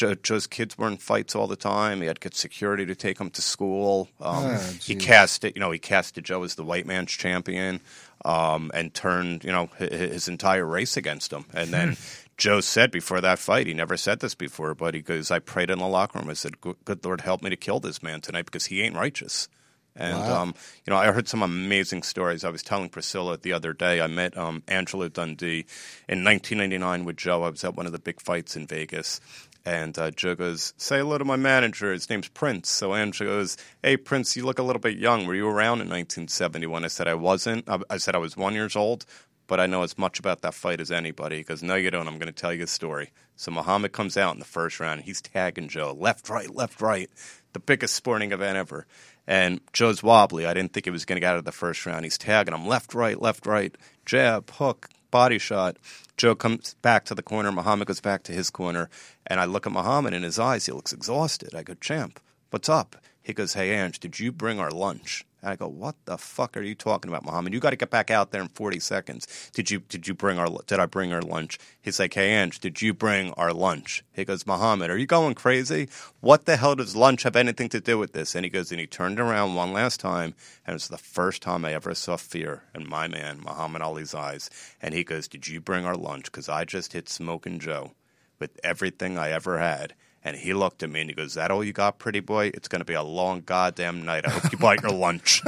Joe's kids were in fights all the time. He had good security to take them to school. He casted Joe as the white man's champion, and turned his entire race against him. And then Joe said before that fight, he never said this before, but he goes, "I prayed in the locker room. I said, good Lord, help me to kill this man tonight because he ain't righteous." And, I heard some amazing stories. I was telling Priscilla the other day, I met Angelo Dundee in 1999 with Joe. I was at one of the big fights in Vegas. And Joe goes, "Say hello to my manager. His name's Prince." So Angelo goes, "Hey, Prince, you look a little bit young. Were you around in 1971? I said, "I wasn't." I said, "I was 1 year old, but I know as much about that fight as anybody." He goes, "No, you don't. I'm going to tell you a story." So Muhammad comes out in the first round. He's tagging Joe, left, right, the biggest sporting event ever. And Joe's wobbly. I didn't think he was going to get out of the first round. He's tagging him left, right, jab, hook, body shot. Joe comes back to the corner. Muhammad goes back to his corner. And I look at Muhammad in his eyes. He looks exhausted. I go, "Champ, what's up?" He goes, "Hey, Ange, did you bring our lunch?" And I go, "What the fuck are you talking about, Muhammad? You got to get back out there in 40 seconds. Did I bring our lunch?" He's like, "Hey, Ange, did you bring our lunch?" He goes, "Muhammad, are you going crazy? What the hell does lunch have anything to do with this?" And he goes, and he turned around one last time, and it was the first time I ever saw fear in my man, Muhammad Ali's eyes. And he goes, "Did you bring our lunch? Because I just hit Smoking Joe with everything I ever had." And he looked at me and he goes, "That all you got, pretty boy? It's going to be a long goddamn night. I hope you bite your lunch."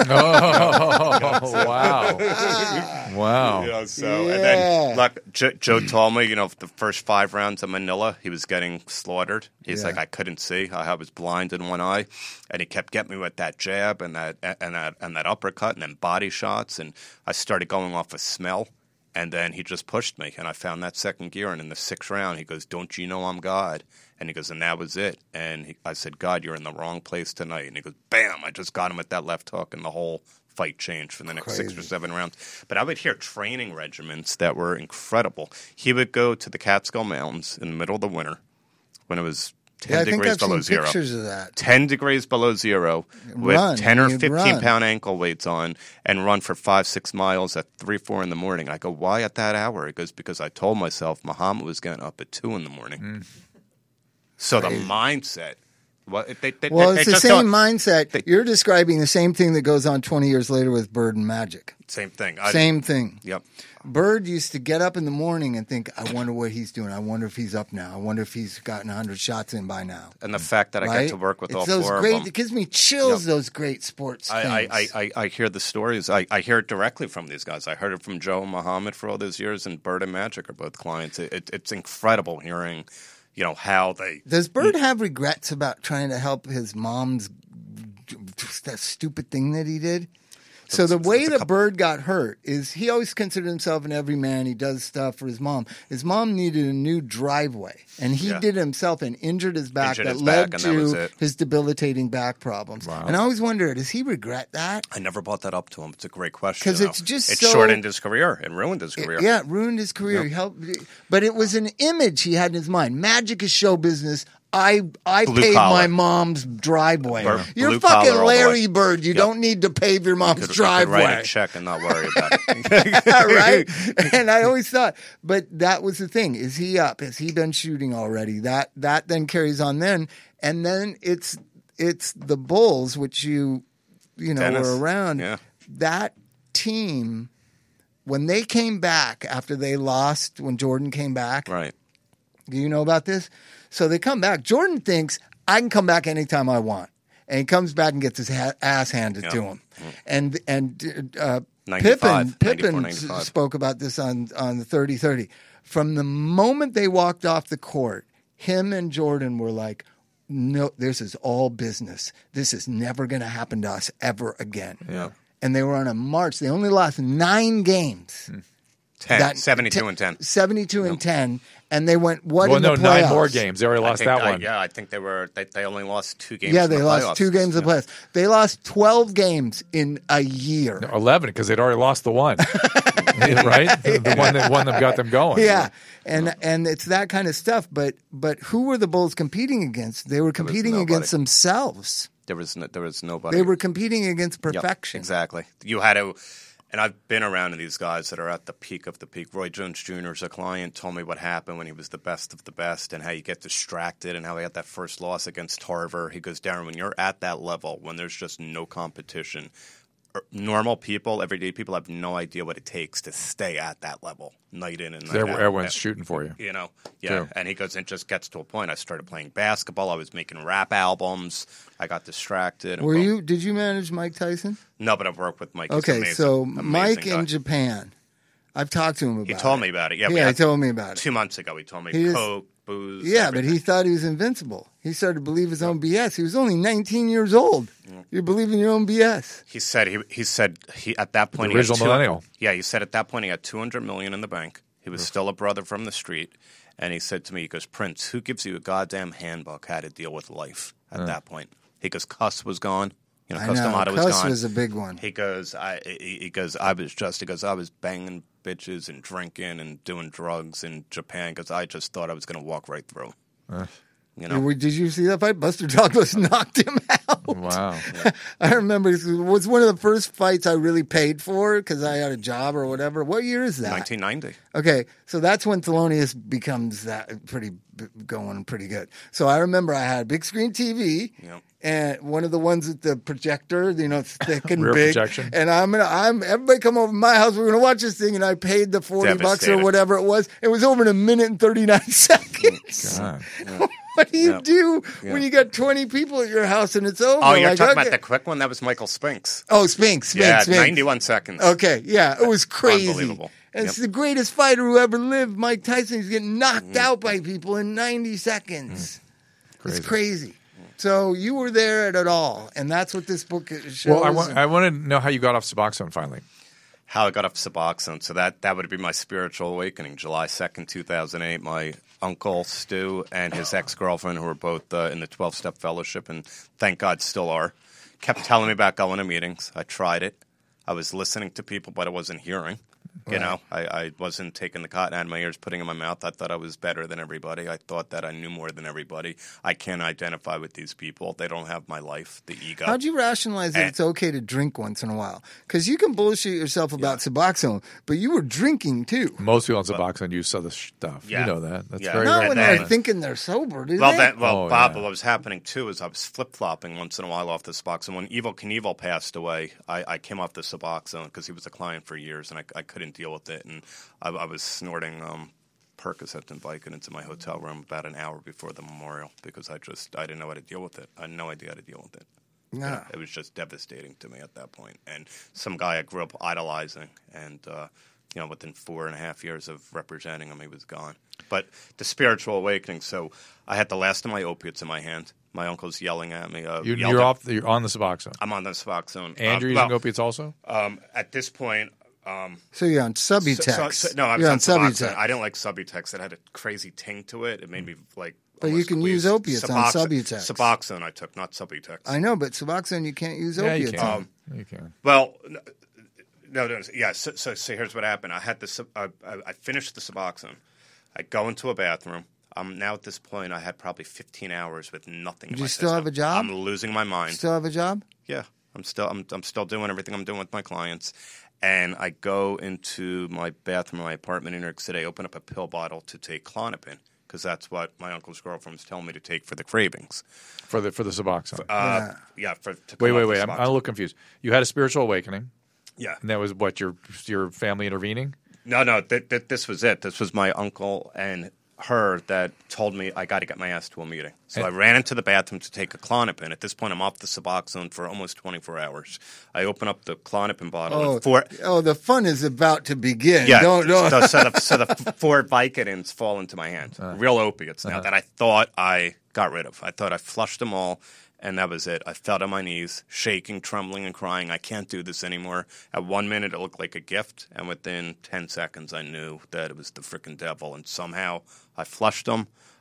Wow. Wow. And then, look, Joe told me, the first 5 rounds of Manila, he was getting slaughtered. He's like, I couldn't see. I was blind in one eye. And he kept getting me with that jab and that uppercut and then body shots. And I started going off a smell. And then he just pushed me, and I found that second gear. And in the 6th round, he goes, "Don't you know I'm God?" And he goes, and that was it. And I said, "God, you're in the wrong place tonight." And he goes, bam, I just got him with that left hook, and the whole fight changed for the next 6 or 7 rounds. But I would hear training regiments that were incredible. He would go to the Catskill Mountains in the middle of the winter when it was 10 degrees below zero. Pictures of that. 10 degrees below zero with 10 or 15-pound ankle weights on and run for 5-6 miles at 3-4 in the morning. I go, "Why at that hour?" He goes, "Because I told myself Muhammad was getting up at 2 in the morning." So the mindset. It's the same mindset. You're describing the same thing that goes on 20 years later with Bird and Magic. Same thing. Same thing. Yep. Bird used to get up in the morning and think, "I wonder what he's doing. I wonder if he's up now. I wonder if he's gotten 100 shots in by now." And the fact that I get to work with all 4 of them. It gives me chills, those great sports things. I hear the stories. I hear it directly from these guys. I heard it from Joe and Muhammad for all those years, and Bird and Magic are both clients. It's incredible hearing, how they... Does Bird have regrets about trying to help his mom's that stupid thing that he did? So the way that Bird got hurt is he always considered himself an everyman. He does stuff for his mom. His mom needed a new driveway, and he did it himself and injured his back. That led to his debilitating back problems. Wow. And I always wondered, does he regret that? I never brought that up to him. It's a great question. Because it's just it shortened his career and ruined his career. It ruined his career. He helped, but it was an image he had in his mind. Magic is show business. I paved my mom's driveway. You're fucking Larry Bird. You don't need to pave your mom's driveway. You could write a check and not worry about it. Right? And I always thought, but that was the thing. Is he up? Has he been shooting already? That then carries on then. And then it's the Bulls, which you were around. Yeah. That team, when they came back after they lost, when Jordan came back. Right. Do you know about this? So they come back. Jordan thinks, I can come back anytime I want. And he comes back and gets his ass handed to him. And Pippen spoke about this on the 30-30. From the moment they walked off the court, him and Jordan were like, "No, this is all business. This is never going to happen to us ever again." Yeah. And they were on a march. They only lost 9 games. 72 and 10. 72 and 10. And they went, in the playoffs? 9 more games. They already lost that one. Yeah, I think they only lost 2 games. Yeah, they lost 2 games in the playoffs. They lost 12 games in a year. No, 11 because they'd already lost the one. Right? The one that won them got them going. Yeah. And it's that kind of stuff. But who were the Bulls competing against? They were competing against themselves. There was nobody. They were competing against perfection. Yep, exactly. You had to. And I've been around these guys that are at the peak of the peak. Roy Jones Jr. is a client, told me what happened when he was the best of the best and how you get distracted and how he had that first loss against Tarver. He goes, Darren, when you're at that level, when there's just no competition, normal people, everyday people have no idea what it takes to stay at that level night in and night out. Everyone's shooting for you. You know, yeah. True. And he goes, it just gets to a point. I started playing basketball. I was making rap albums. I got distracted. Did you manage Mike Tyson? No, but I've worked with Mike. Okay, so Mike in Japan, I've talked to him about it. He told me about it. Yeah, he told me about it. 2 months ago, he told me coke, booze. Yeah, everything. but he thought he was invincible. He started to believe his own BS. He was only 19 years old. You believe in your own BS. He said he at that point the original millennial. Yeah, he said at that point he had $200 million in the bank. He was still a brother from the street, and he said to me, he goes, Prince, who gives you a goddamn handbook how to deal with life at that point? He goes, Cuss was gone. You know, Cuss D'Amato was gone. Cuss was a big one. He goes, I was banging bitches and drinking and doing drugs in Japan because I just thought I was going to walk right through. You know? Did you see that fight? Buster Douglas knocked him out. Wow. Yeah. I remember it was one of the first fights I really paid for because I had a job or whatever. What year is that? 1990. Okay, so that's when Thelonious becomes going pretty good. So I remember I had a big screen TV. Yep. And one of the ones with the projector, it's thick and Rear big. projection. And everybody come over to my house. We're gonna watch this thing, and I paid the $40 or whatever it was. It was over in 1 minute and 39 seconds. God. What do you do when you got 20 people at your house and it's over? Oh, you're talking about the quick one? That was Michael Spinks. Oh, Spinks. 91 seconds. Okay, yeah, it was crazy. Unbelievable. And it's the greatest fighter who ever lived. Mike Tyson is getting knocked out by people in 90 seconds. Crazy. It's crazy. So you were there at it all, and that's what this book shows. Well, I want to know how you got off Suboxone finally. How I got off Suboxone. So that would be my spiritual awakening. July 2nd, 2008, my uncle, Stu, and his ex-girlfriend, who were both in the 12-step fellowship, and thank God still are, kept telling me about going to meetings. I tried it. I was listening to people, but I wasn't hearing. You know, I wasn't taking the cotton out of my ears, putting it in my mouth. I thought I was better than everybody. I thought that I knew more than everybody. I can't identify with these people. They don't have my life, the ego. How'd you rationalize that it's okay to drink once in a while? Because you can bullshit yourself about Suboxone, but you were drinking too. Most people on Suboxone use other stuff. Yeah. You know that. That's Yeah. very Not rare. when they're thinking they're sober, do they? Bob, what was happening too is I was flip-flopping once in a while off the Suboxone. When Evel Knievel passed away, I came off the Suboxone because he was a client for years, and I couldn't deal with it. And I was snorting Percocet and Vicodin into my hotel room about an hour before the memorial because I didn't know how to deal with it. I had no idea how to deal with it. Yeah. It was just devastating to me at that point. And some guy I grew up idolizing, and within 4.5 years of representing him, he was gone. But the spiritual awakening. So I had the last of my opiates in my hand. My uncle's yelling at me. You're on the Suboxone. I'm on the Suboxone. And you're using opiates also? At this point. So you're on Subutex. No, I was you're on Subutex. Suboxone. I didn't like Subutex. It had a crazy ting to it. It made me like. But you can use opiates on Subutex. Suboxone I took, not Subutex. I know, but Suboxone you can't use opiates you can. on. You can. Well, no. Yeah. So here's what happened. I had I finished the Suboxone. I go into a bathroom. Now at this point, I had probably 15 hours with nothing. Do you still have a job? I'm losing my mind. Still have a job? Yeah, I'm still doing everything I'm doing with my clients. And I go into my bathroom in my apartment in New York City. I open up a pill bottle to take Klonopin because that's what my uncle's girlfriend was telling me to take for the cravings. For the Suboxone. Wait. I'm a little confused. You had a spiritual awakening. Yeah. And that was what, your family intervening? No. This was it. This was my uncle and her that told me I got to get my ass to a meeting. So I ran into the bathroom to take a Klonopin. At this point, I'm off the Suboxone for almost 24 hours. I open up the Klonopin bottle. The fun is about to begin. Yeah. Don't. So the 4 Vicodins fall into my hand. Real opiates now that I thought I got rid of. I thought I flushed them all. And that was it. I fell on my knees, shaking, trembling, and crying. I can't do this anymore. At 1 minute, it looked like a gift. And within 10 seconds, I knew that it was the frickin' devil. And somehow, I flushed them.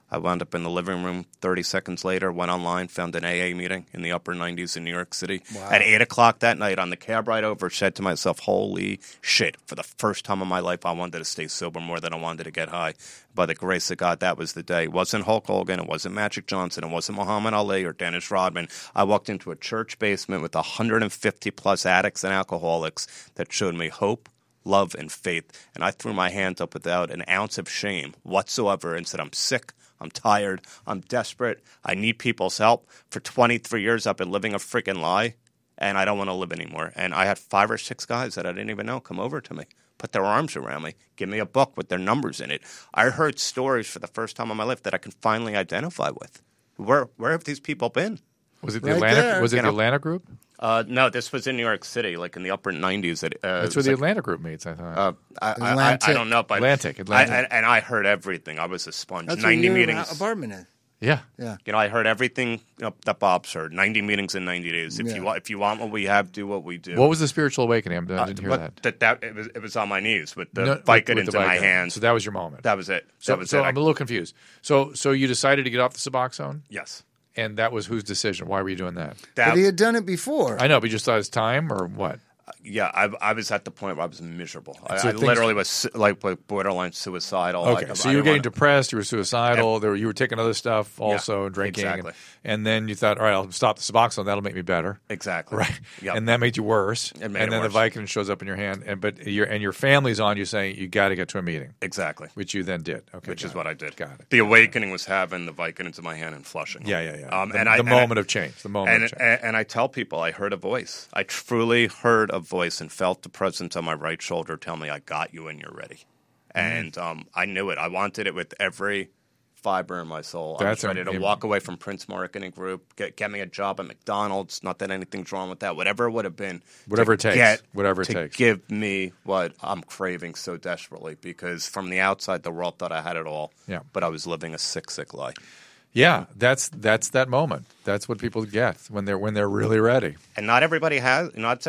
I wound up in the living room 30 seconds later, went online, found an AA meeting in the upper 90s in New York City. Wow. At 8 o'clock that night on the cab ride over, said to myself, holy shit, for the first time in my life, I wanted to stay sober more than I wanted to get high. By the grace of God, that was the day. It wasn't Hulk Hogan, it wasn't Magic Johnson, it wasn't Muhammad Ali or Dennis Rodman. I walked into a church basement with 150-plus addicts and alcoholics that showed me hope, love, and faith. And I threw my hands up without an ounce of shame whatsoever and said, I'm sick. I'm tired. I'm desperate. I need people's help. For 23 years, I've been living a freaking lie, and I don't want to live anymore. And I had 5 or 6 guys that I didn't even know come over to me, put their arms around me, give me a book with their numbers in it. I heard stories for the first time in my life that I can finally identify with. Where have these people been? Was it the Atlanta? Was it the Atlanta group? No, this was in New York City, like in the upper 90s. That's where the Atlanta group meets, I thought. I don't know. But Atlantic. And I heard everything. I was a sponge. That's 90 where your meetings. apartment is. Yeah. I heard everything that Bob's heard. 90 meetings in 90 days. If you want what we have, do what we do. What was the spiritual awakening? I didn't hear that. It was on my knees with the Vicodins in my hands. So that was your moment. That was it. So I'm a little confused. So you decided to get off the Suboxone? Yes. And that was whose decision? Why were you doing that? But he had done it before. I know, but you just thought it's time or what? Yeah, I was at the point where I was miserable. I literally was like borderline suicidal. Okay, so you were getting depressed, you were suicidal, you were taking other stuff also, drinking. Exactly. And then you thought, all right, I'll stop the Suboxone, that'll make me better. Exactly. Right. Yep. And that made you worse. And then the Vicodin shows up in your hand, and your family's on you saying you got to get to a meeting. Exactly. Which you then did. Okay. Which is what I did. Got it. The awakening was having the Vicodins in my hand and flushing. Yeah. The moment of change. And I tell people, I heard a voice. I truly heard a voice and felt the presence on my right shoulder tell me, I got you and you're ready. And I knew it. I wanted it with every fiber in my soul. I was ready to walk away from Prince Marketing Group, get me a job at McDonald's. Not that anything's wrong with that. Whatever it would have been. Whatever it takes. Give me what I'm craving so desperately, because from the outside, the world thought I had it all. Yeah. But I was living a sick lie. Yeah, that's that moment. That's what people get when they're really ready. And not everybody has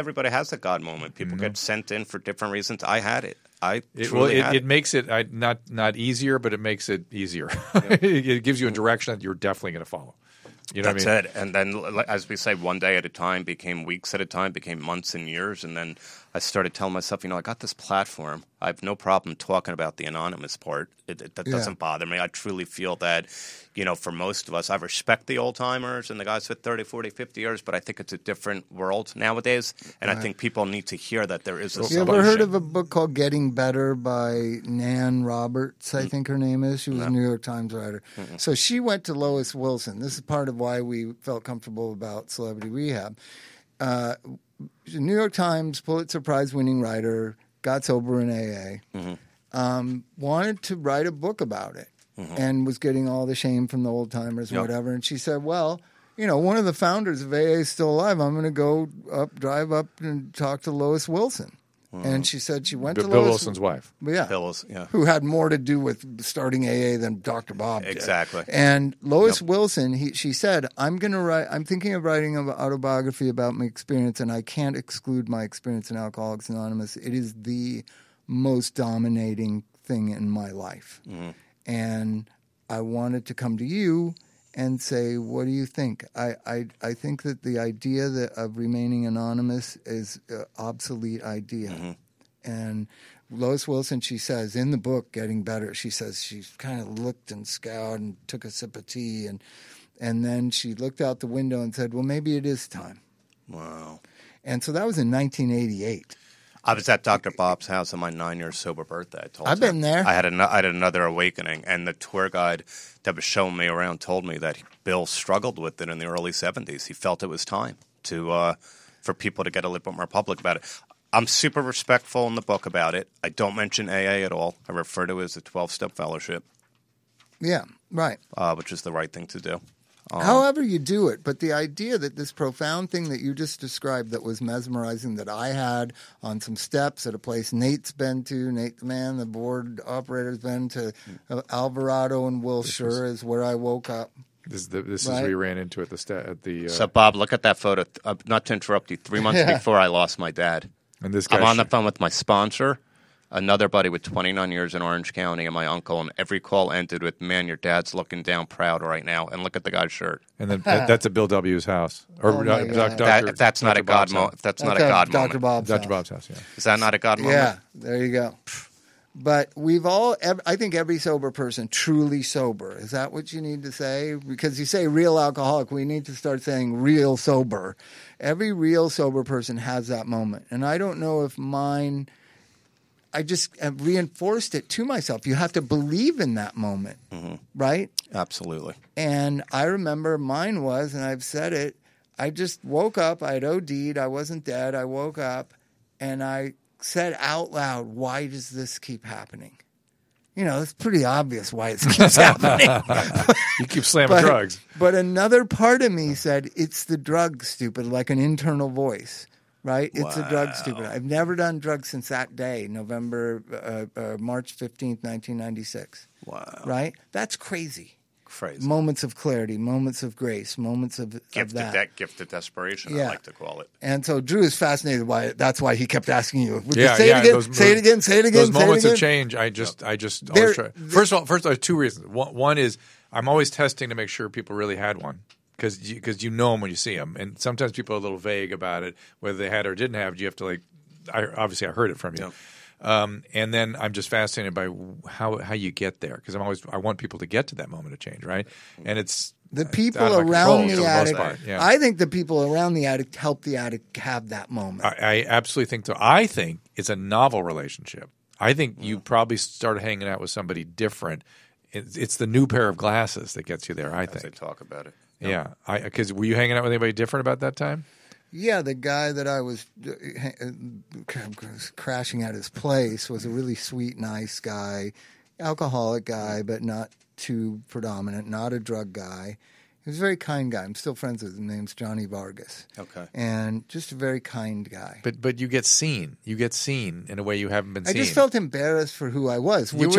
a God moment. People get sent in for different reasons. I had it. It makes it not easier, but it makes it easier. Yeah. It gives you a direction that you're definitely going to follow. You know That's what I mean? it. And then, as we say, one day at a time became weeks at a time, became months and years. And then I started telling myself, I got this platform. I have no problem talking about the anonymous part. That doesn't bother me. I truly feel that, for most of us, I respect the old timers and the guys with 30, 40, 50 years, but I think it's a different world nowadays. And I think people need to hear that there is a solution. You ever heard of a book called Getting Better by Nan Roberts, I think her name is? She was a New York Times writer. Mm-hmm. So she went to Lois Wilson. This is part of why we felt comfortable about Celebrity Rehab. New York Times Pulitzer Prize-winning writer, got sober in AA, wanted to write a book about it, and was getting all the shame from the old timers and whatever. And she said, well, one of the founders of AA is still alive. I'm going to drive up and talk to Lois Wilson. And she said she went to Bill Wilson's wife. Yeah. Who had more to do with starting AA than Dr. Bob did. Exactly. And Lois Wilson, she said, I'm thinking of writing an autobiography about my experience, and I can't exclude my experience in Alcoholics Anonymous. It is the most dominating thing in my life. And I wanted to come to you and say, what do you think? I think that the idea of remaining anonymous is an obsolete idea. And Lois Wilson, she says, in the book, Getting Better, she says she kind of looked and scowled and took a sip of tea, and then she looked out the window and said, well, maybe it is time. Wow. And so that was in 1988. I was at Dr. Bob's house on my 9-year sober birthday. I've been there. I had another awakening, and the tour guide that was showing me around told me that Bill struggled with it in the early 70s. He felt it was time for people to get a little bit more public about it. I'm super respectful in the book about it. I don't mention AA at all. I refer to it as a 12-step fellowship. Yeah, right. Which is the right thing to do. However you do it, but the idea that this profound thing that you just described that was mesmerizing that I had on some steps at a place Nate's been to, Nate the man, the board operator's been to, Alvarado and Wilshire is where I woke up. This is where you ran into it at the. So Bob, look at that photo. Not to interrupt you, 3 months before I lost my dad. And this guy I'm on the phone with my sponsor. another buddy with 29 years in Orange County, and my uncle, and every call ended with, "Man, your dad's looking down proud right now, and look at the guy's shirt." And then that's at Bill W.'s house, or if that's not a God moment, if that's not a God moment, Dr. Bob's house. Yeah, is that not a God moment? Yeah, there you go. But I think every sober person truly sober. Is that what you need to say? Because you say real alcoholic, we need to start saying real sober. Every real sober person has that moment. And I don't know if mine, I just have reinforced it to myself. You have to believe in that moment, right? Absolutely. And I remember mine was, and I've said it, I just woke up, I had OD'd, I wasn't dead, I woke up, and I said out loud, why does this keep happening? You know, it's pretty obvious why it keeps happening. You keep slamming drugs. But another part of me said, it's the drug, stupid, like an internal voice, right? It's the drug, stupid. I've never done drugs since that day, March 15th, 1996. Wow. Right? That's crazy. Crazy. Moments of clarity, moments of grace, moments of that. Gift of desperation, I like to call it. And so Drew is fascinated by it. That's why he kept asking you. Say it again. Those moments of change, I just always try. First of all, there's two reasons. One is I'm always testing to make sure people really had one. Because you know them when you see them. And sometimes people are a little vague about it, whether they had or didn't have. You have to obviously I heard it from you. Yeah. And then I'm just fascinated by how you get there, because I want people to get to that moment of change, right? And it's the people around the addict. Yeah. I think the people around the addict help the addict have that moment. I absolutely think so. I think it's a novel relationship. I think you probably started hanging out with somebody different. It's the new pair of glasses that gets you there, I think. As they talk about it. Yeah. Because were you hanging out with anybody different about that time? Yeah, the guy that I was crashing at his place was a really sweet, nice guy, alcoholic guy, but not too predominant, not a drug guy. He was a very kind guy. I'm still friends with him. His name's Johnny Vargas. Okay. And just a very kind guy. But you get seen. You get seen in a way you haven't been seen. I just felt embarrassed for who I was, which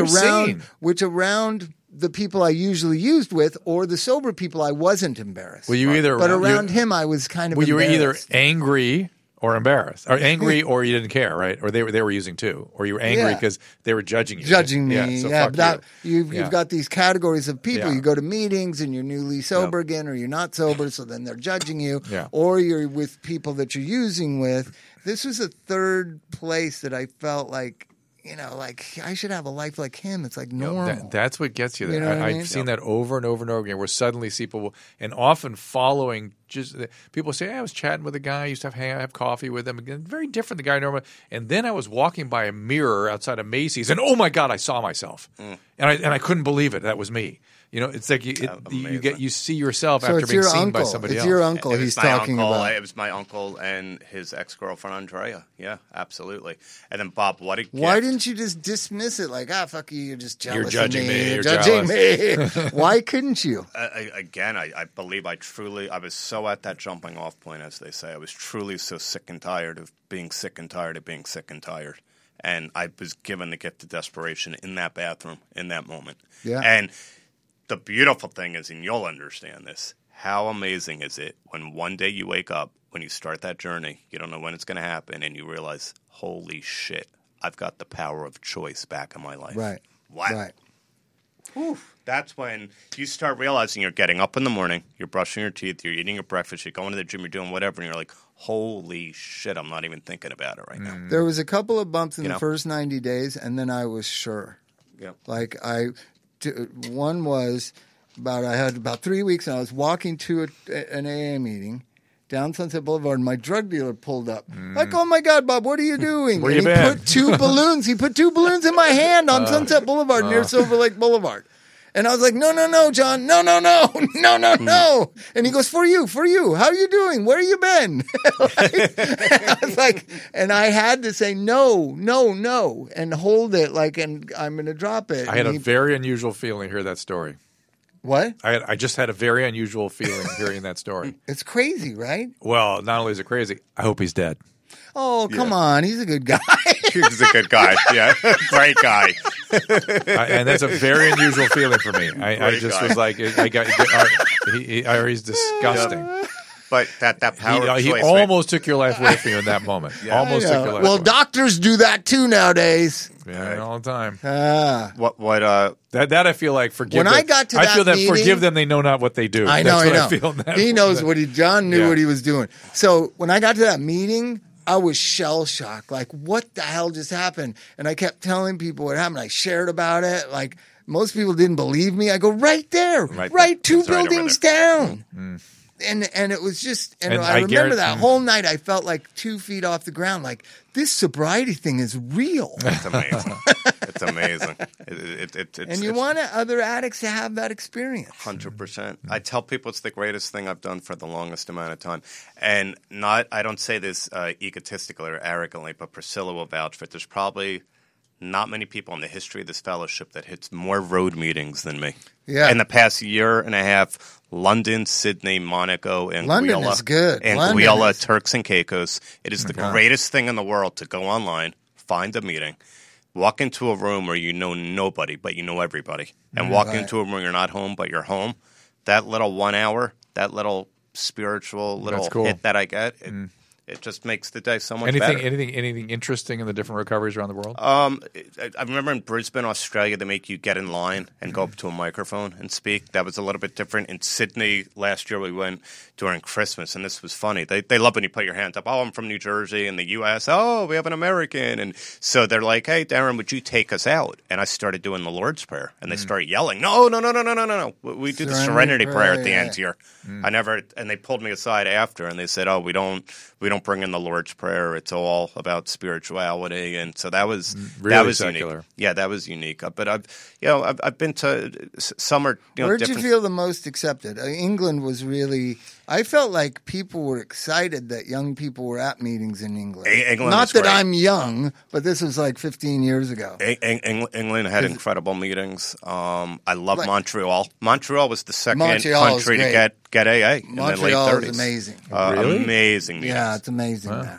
around the people I usually used with, or the sober people, I wasn't embarrassed. Well, but around him, I was kind of. Well, you were embarrassed. either angry or embarrassed, or angry, or you didn't care, right? Or they were using too, or you were angry because they were judging you. Judging me, Yeah. You've got these categories of people. You go to meetings and you're newly sober again, or you're not sober, so then they're judging you. Yeah. Or you're with people that you're using with. This was a third place that I felt like, like I should have a life like him. It's like normal. That's what gets you there. You know what I mean? I've seen that over and over and over again, where suddenly people and often following people say, I was chatting with a guy, I used to have coffee with him. Again, very different the guy normally. And then I was walking by a mirror outside of Macy's, and oh my God, I saw myself, and I couldn't believe it. That was me. It's like you see yourself after being seen by somebody else. It's your uncle he's talking about. It was my uncle and his ex-girlfriend Andrea. Yeah, absolutely. And then Bob, what a gift. Why didn't you just dismiss it like, fuck you, you're just jealous You're judging of me. me. You're judging me. Why couldn't you? Again, I believe I was so at that jumping off point, as they say. I was truly so sick and tired of being sick and tired of being sick and tired. And I was given the gift of desperation in that bathroom, in that moment. Yeah. And the beautiful thing is, and you'll understand this, how amazing is it when one day you wake up, when you start that journey, you don't know when it's going to happen, and you realize, holy shit, I've got the power of choice back in my life. Right. What? Right. Whew. That's when you start realizing you're getting up in the morning, you're brushing your teeth, you're eating your breakfast, you're going to the gym, you're doing whatever, and you're like, holy shit, I'm not even thinking about it right now. There was a couple of bumps in the first 90 days, and then I was sure. Yeah. Like one was I had about 3 weeks, and I was walking to an AA meeting down Sunset Boulevard, and my drug dealer pulled up. Like, oh my God, Bob, what are you doing? Where and you he been? put two balloons. He put two balloons in my hand on Sunset Boulevard near Silver Lake Boulevard. And I was like, no, John, no. And he goes, for you. How are you doing? Where you been? I was like, and I had to say no, and hold it and I'm going to drop it. I had a very unusual feeling to hear that story. What? I just had a very unusual feeling hearing that story. It's crazy, right? Well, not only is it crazy, I hope he's dead. Oh, come on. He's a good guy. He's a good guy. Yeah. Great guy. And that's a very unusual feeling for me. I just was like, he's disgusting. But that power of he choice. almost took your life away from you in that moment. Almost took your life Well, away. doctors do that too nowadays. Yeah, all the time. That I feel like forgive when them. I got to I that feel that meeting, forgive them, they know not what they do. I know, That's I what know. feel in that He knows moment. John knew Yeah. what he was doing. So when I got to that meeting, I was shell shocked. Like, what the hell just happened? And I kept telling people what happened. I shared about it. Like, most people didn't believe me. I go, right there, right two It's right over buildings there. down. And it was just, and And I remember guarantee- that whole night I felt like 2 feet off the ground. Like, this sobriety thing is real. It's amazing. It's amazing. And you want other addicts to have that experience. 100%. I tell people it's the greatest thing I've done for the longest amount of time. And I don't say this egotistically or arrogantly, but Priscilla will vouch for it. There's probably not many people in the history of this fellowship that hits more road meetings than me. Yeah. In the past year and a half, London, Sydney, Monaco, and London Anguilla. is good. And London Anguilla, is- Turks and Caicos. It is the greatest thing in the world to go online, find a meeting, walk into a room where you know nobody, but you know everybody, and walk into a room where you're not home, but you're home. That little 1 hour, that little spiritual That's cool. hit that I get, it just makes the day so much better. Anything interesting in the different recoveries around the world? I remember in Brisbane, Australia, they make you get in line and go up to a microphone and speak. That was a little bit different. In Sydney last year, we went during Christmas, and this was funny. They love when you put your hand up. Oh, I'm from New Jersey in the U.S. Oh, we have an American. And so they're like, hey, Darren, would you take us out? And I started doing the Lord's Prayer, and they started yelling, no. We do the Serenity Prayer at the end here. And they pulled me aside after, and they said, oh, we don't bring in the Lord's Prayer. It's all about spirituality, and so that was Really secular. unique. Yeah, that was unique. But I've been to summer. Where'd different. you feel the most accepted? England was really. I felt like people were excited that young people were at meetings in England. England Not was that great. I'm young, but this was like 15 years ago. England had incredible meetings. I love Montreal. Montreal was the second Montreal is country to great. get AA in the late Montreal 30s. is amazing. Really? Amazing meetings. Yeah, it's amazing now.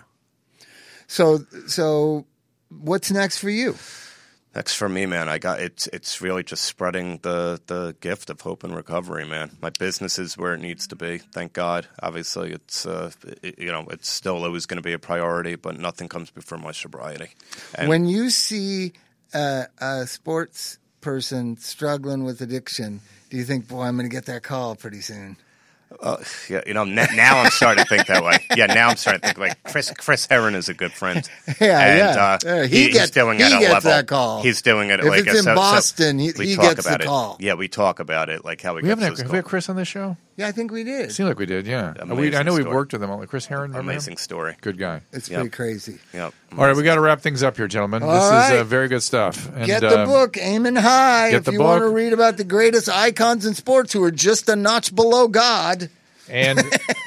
So what's next for you? That's for me, man. It's really just spreading the gift of hope and recovery, man. My business is where it needs to be. Thank God. Obviously, it's it's still always going to be a priority, but nothing comes before my sobriety. And When you see a sports person struggling with addiction, do you think, boy, I'm going to get that call pretty soon? yeah, now I'm starting to think that way. Yeah, now I'm starting to think like Chris Herron is a good friend. Yeah. He's doing it at a gets level. that call. He's doing it If like it's in Boston, we he talk gets about the it. call. Yeah, we talk about it like how we we get haven't those had, have we had calls. Chris on this show? Yeah, I think we did. Seemed like we did, yeah. Amazing I know we've story. worked with him. Chris Herron, remember him? Amazing story. Good guy. It's Yep. pretty crazy. Yep. All right, we got to wrap things up here, gentlemen. All This right. is very good stuff. And, Get the book, Aiming High, get if the you want to book. read about the greatest icons in sports who are just a notch below God. And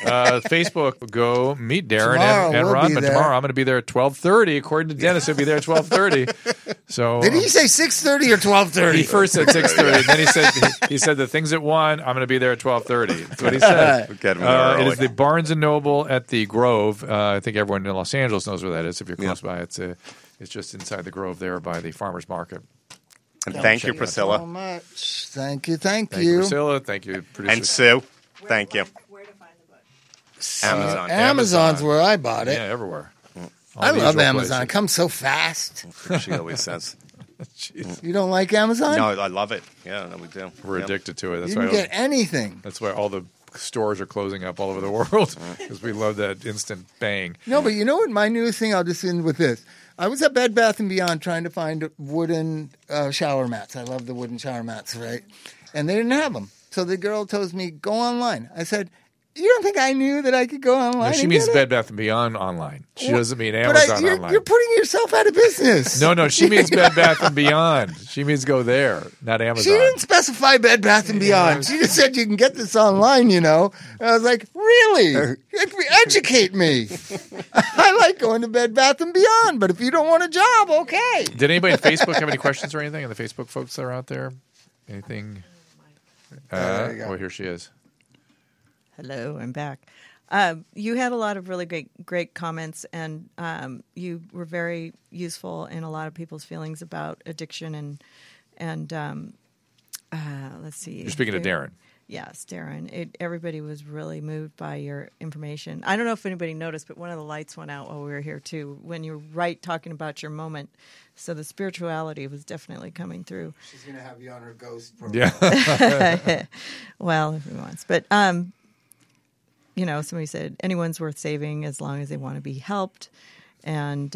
Facebook, go meet Darren Tomorrow and we'll Ron. be But there. tomorrow I'm going to be there at 12:30. According to Dennis, he'll be there at 12:30. So Did he say 6:30 or 12:30? He first said 6:30, and then he said the things at 1. I'm going to be there at 12:30. That's what he said. Get him there It early. is the Barnes and Noble at the Grove. I think everyone in Los Angeles knows where that is. If you're close by, it's just inside the Grove there by the farmers market. And thank you, so Priscilla. much. Thank you. Thank Thank you, you. Priscilla. Thank you, producer. And Sue. Thank you. Where to find the book? Amazon. Amazon's where I bought it. Yeah, everywhere. All I the love usual Amazon. It places. comes so fast. She always says. You don't like Amazon? No, I love it. Yeah, no, we do. We're Yep. addicted to it. That's you can why. get anything. That's why all the stores are closing up all over the world because we love that instant bang. No, but you know what? My newest thing, I'll just end with this. I was at Bed Bath & Beyond trying to find wooden shower mats. I love the wooden shower mats, right? And they didn't have them. So the girl tells me, go online. I said, you don't think I knew that I could go online? No, she and means get it? Bed Bath & Beyond online. She doesn't mean But Amazon you're, online. you're putting yourself out of business. No, she means Bed Bath & Beyond. She means go there, not She Amazon. didn't specify Bed Bath & Beyond. She just said you can get this online, And I was like, really? Educate me. I like going to Bed Bath & Beyond, but if you don't want a job, okay. Did anybody on Facebook have any questions or anything? And the Facebook folks that are out there? Anything? There you go. Oh, here she is. Hello, I'm back. You had a lot of really great comments, and you were very useful in a lot of people's feelings about addiction and let's see. You're speaking to Darren. Yes, Darren. Everybody was really moved by your information. I don't know if anybody noticed, but one of the lights went out while we were here, too, when you were talking about your moment. So the spirituality was definitely coming through. She's going to have you on her ghost program. Yeah. Well, if he wants. But, somebody said anyone's worth saving as long as they want to be helped. And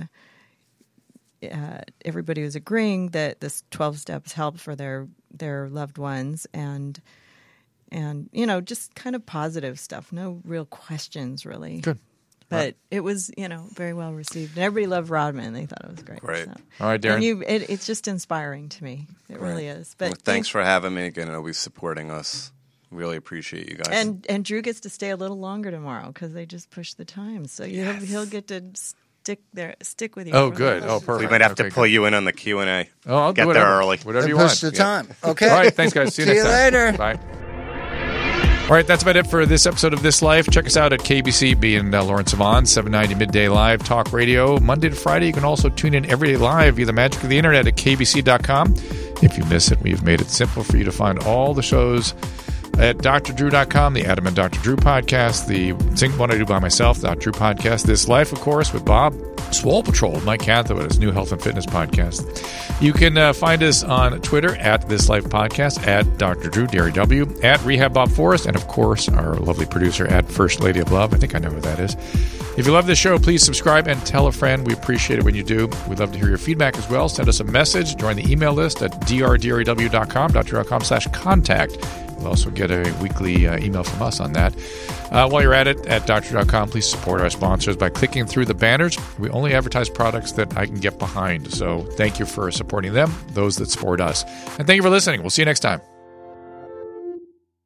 everybody was agreeing that this 12 steps help for their loved ones. And just kind of positive stuff. No real questions, really. Good. But it was, very well received. And everybody loved Rodman. They thought it was great. Great. So. All right, Darren. And it's just inspiring to me. It really is. But thanks for having me again and always supporting us. Really appreciate you guys. And Drew gets to stay a little longer tomorrow because they just pushed the time. So he'll get to stick with you. Oh, good. Oh, perfect. We might have to pull you in on the Q&A. Oh, I'll get do there early. Whatever you push want. the time. Okay. All right. Thanks, guys. See you next time. later. Bye. All right, that's about it for this episode of This Life. Check us out at KBC, being Lawrence Savon, 790 Midday Live Talk Radio, Monday to Friday. You can also tune in every day live via the magic of the internet at kbc.com. If you miss it, we've made it simple for you to find all the shows at drdrew.com, the Adam and Dr. Drew podcast, the Sing One I Do By Myself, the Dr. Drew podcast, This Life, of course, with Bob, Swole Patrol, Mike Cantho, his new health and fitness podcast. You can find us on Twitter at This Life Podcast, at Dr. Drew, Derry W, at Rehab Bob Forrest, and of course, our lovely producer at First Lady of Love. I think I know who that is. If you love this show, please subscribe and tell a friend. We appreciate it when you do. We'd love to hear your feedback as well. Send us a message. Join the email list at drdraw.com.contact. You'll also get a weekly email from us on that. While you're at it, at Dr.com, please support our sponsors by clicking through the banners. We only advertise products that I can get behind. So thank you for supporting them, those that support us. And thank you for listening. We'll see you next time.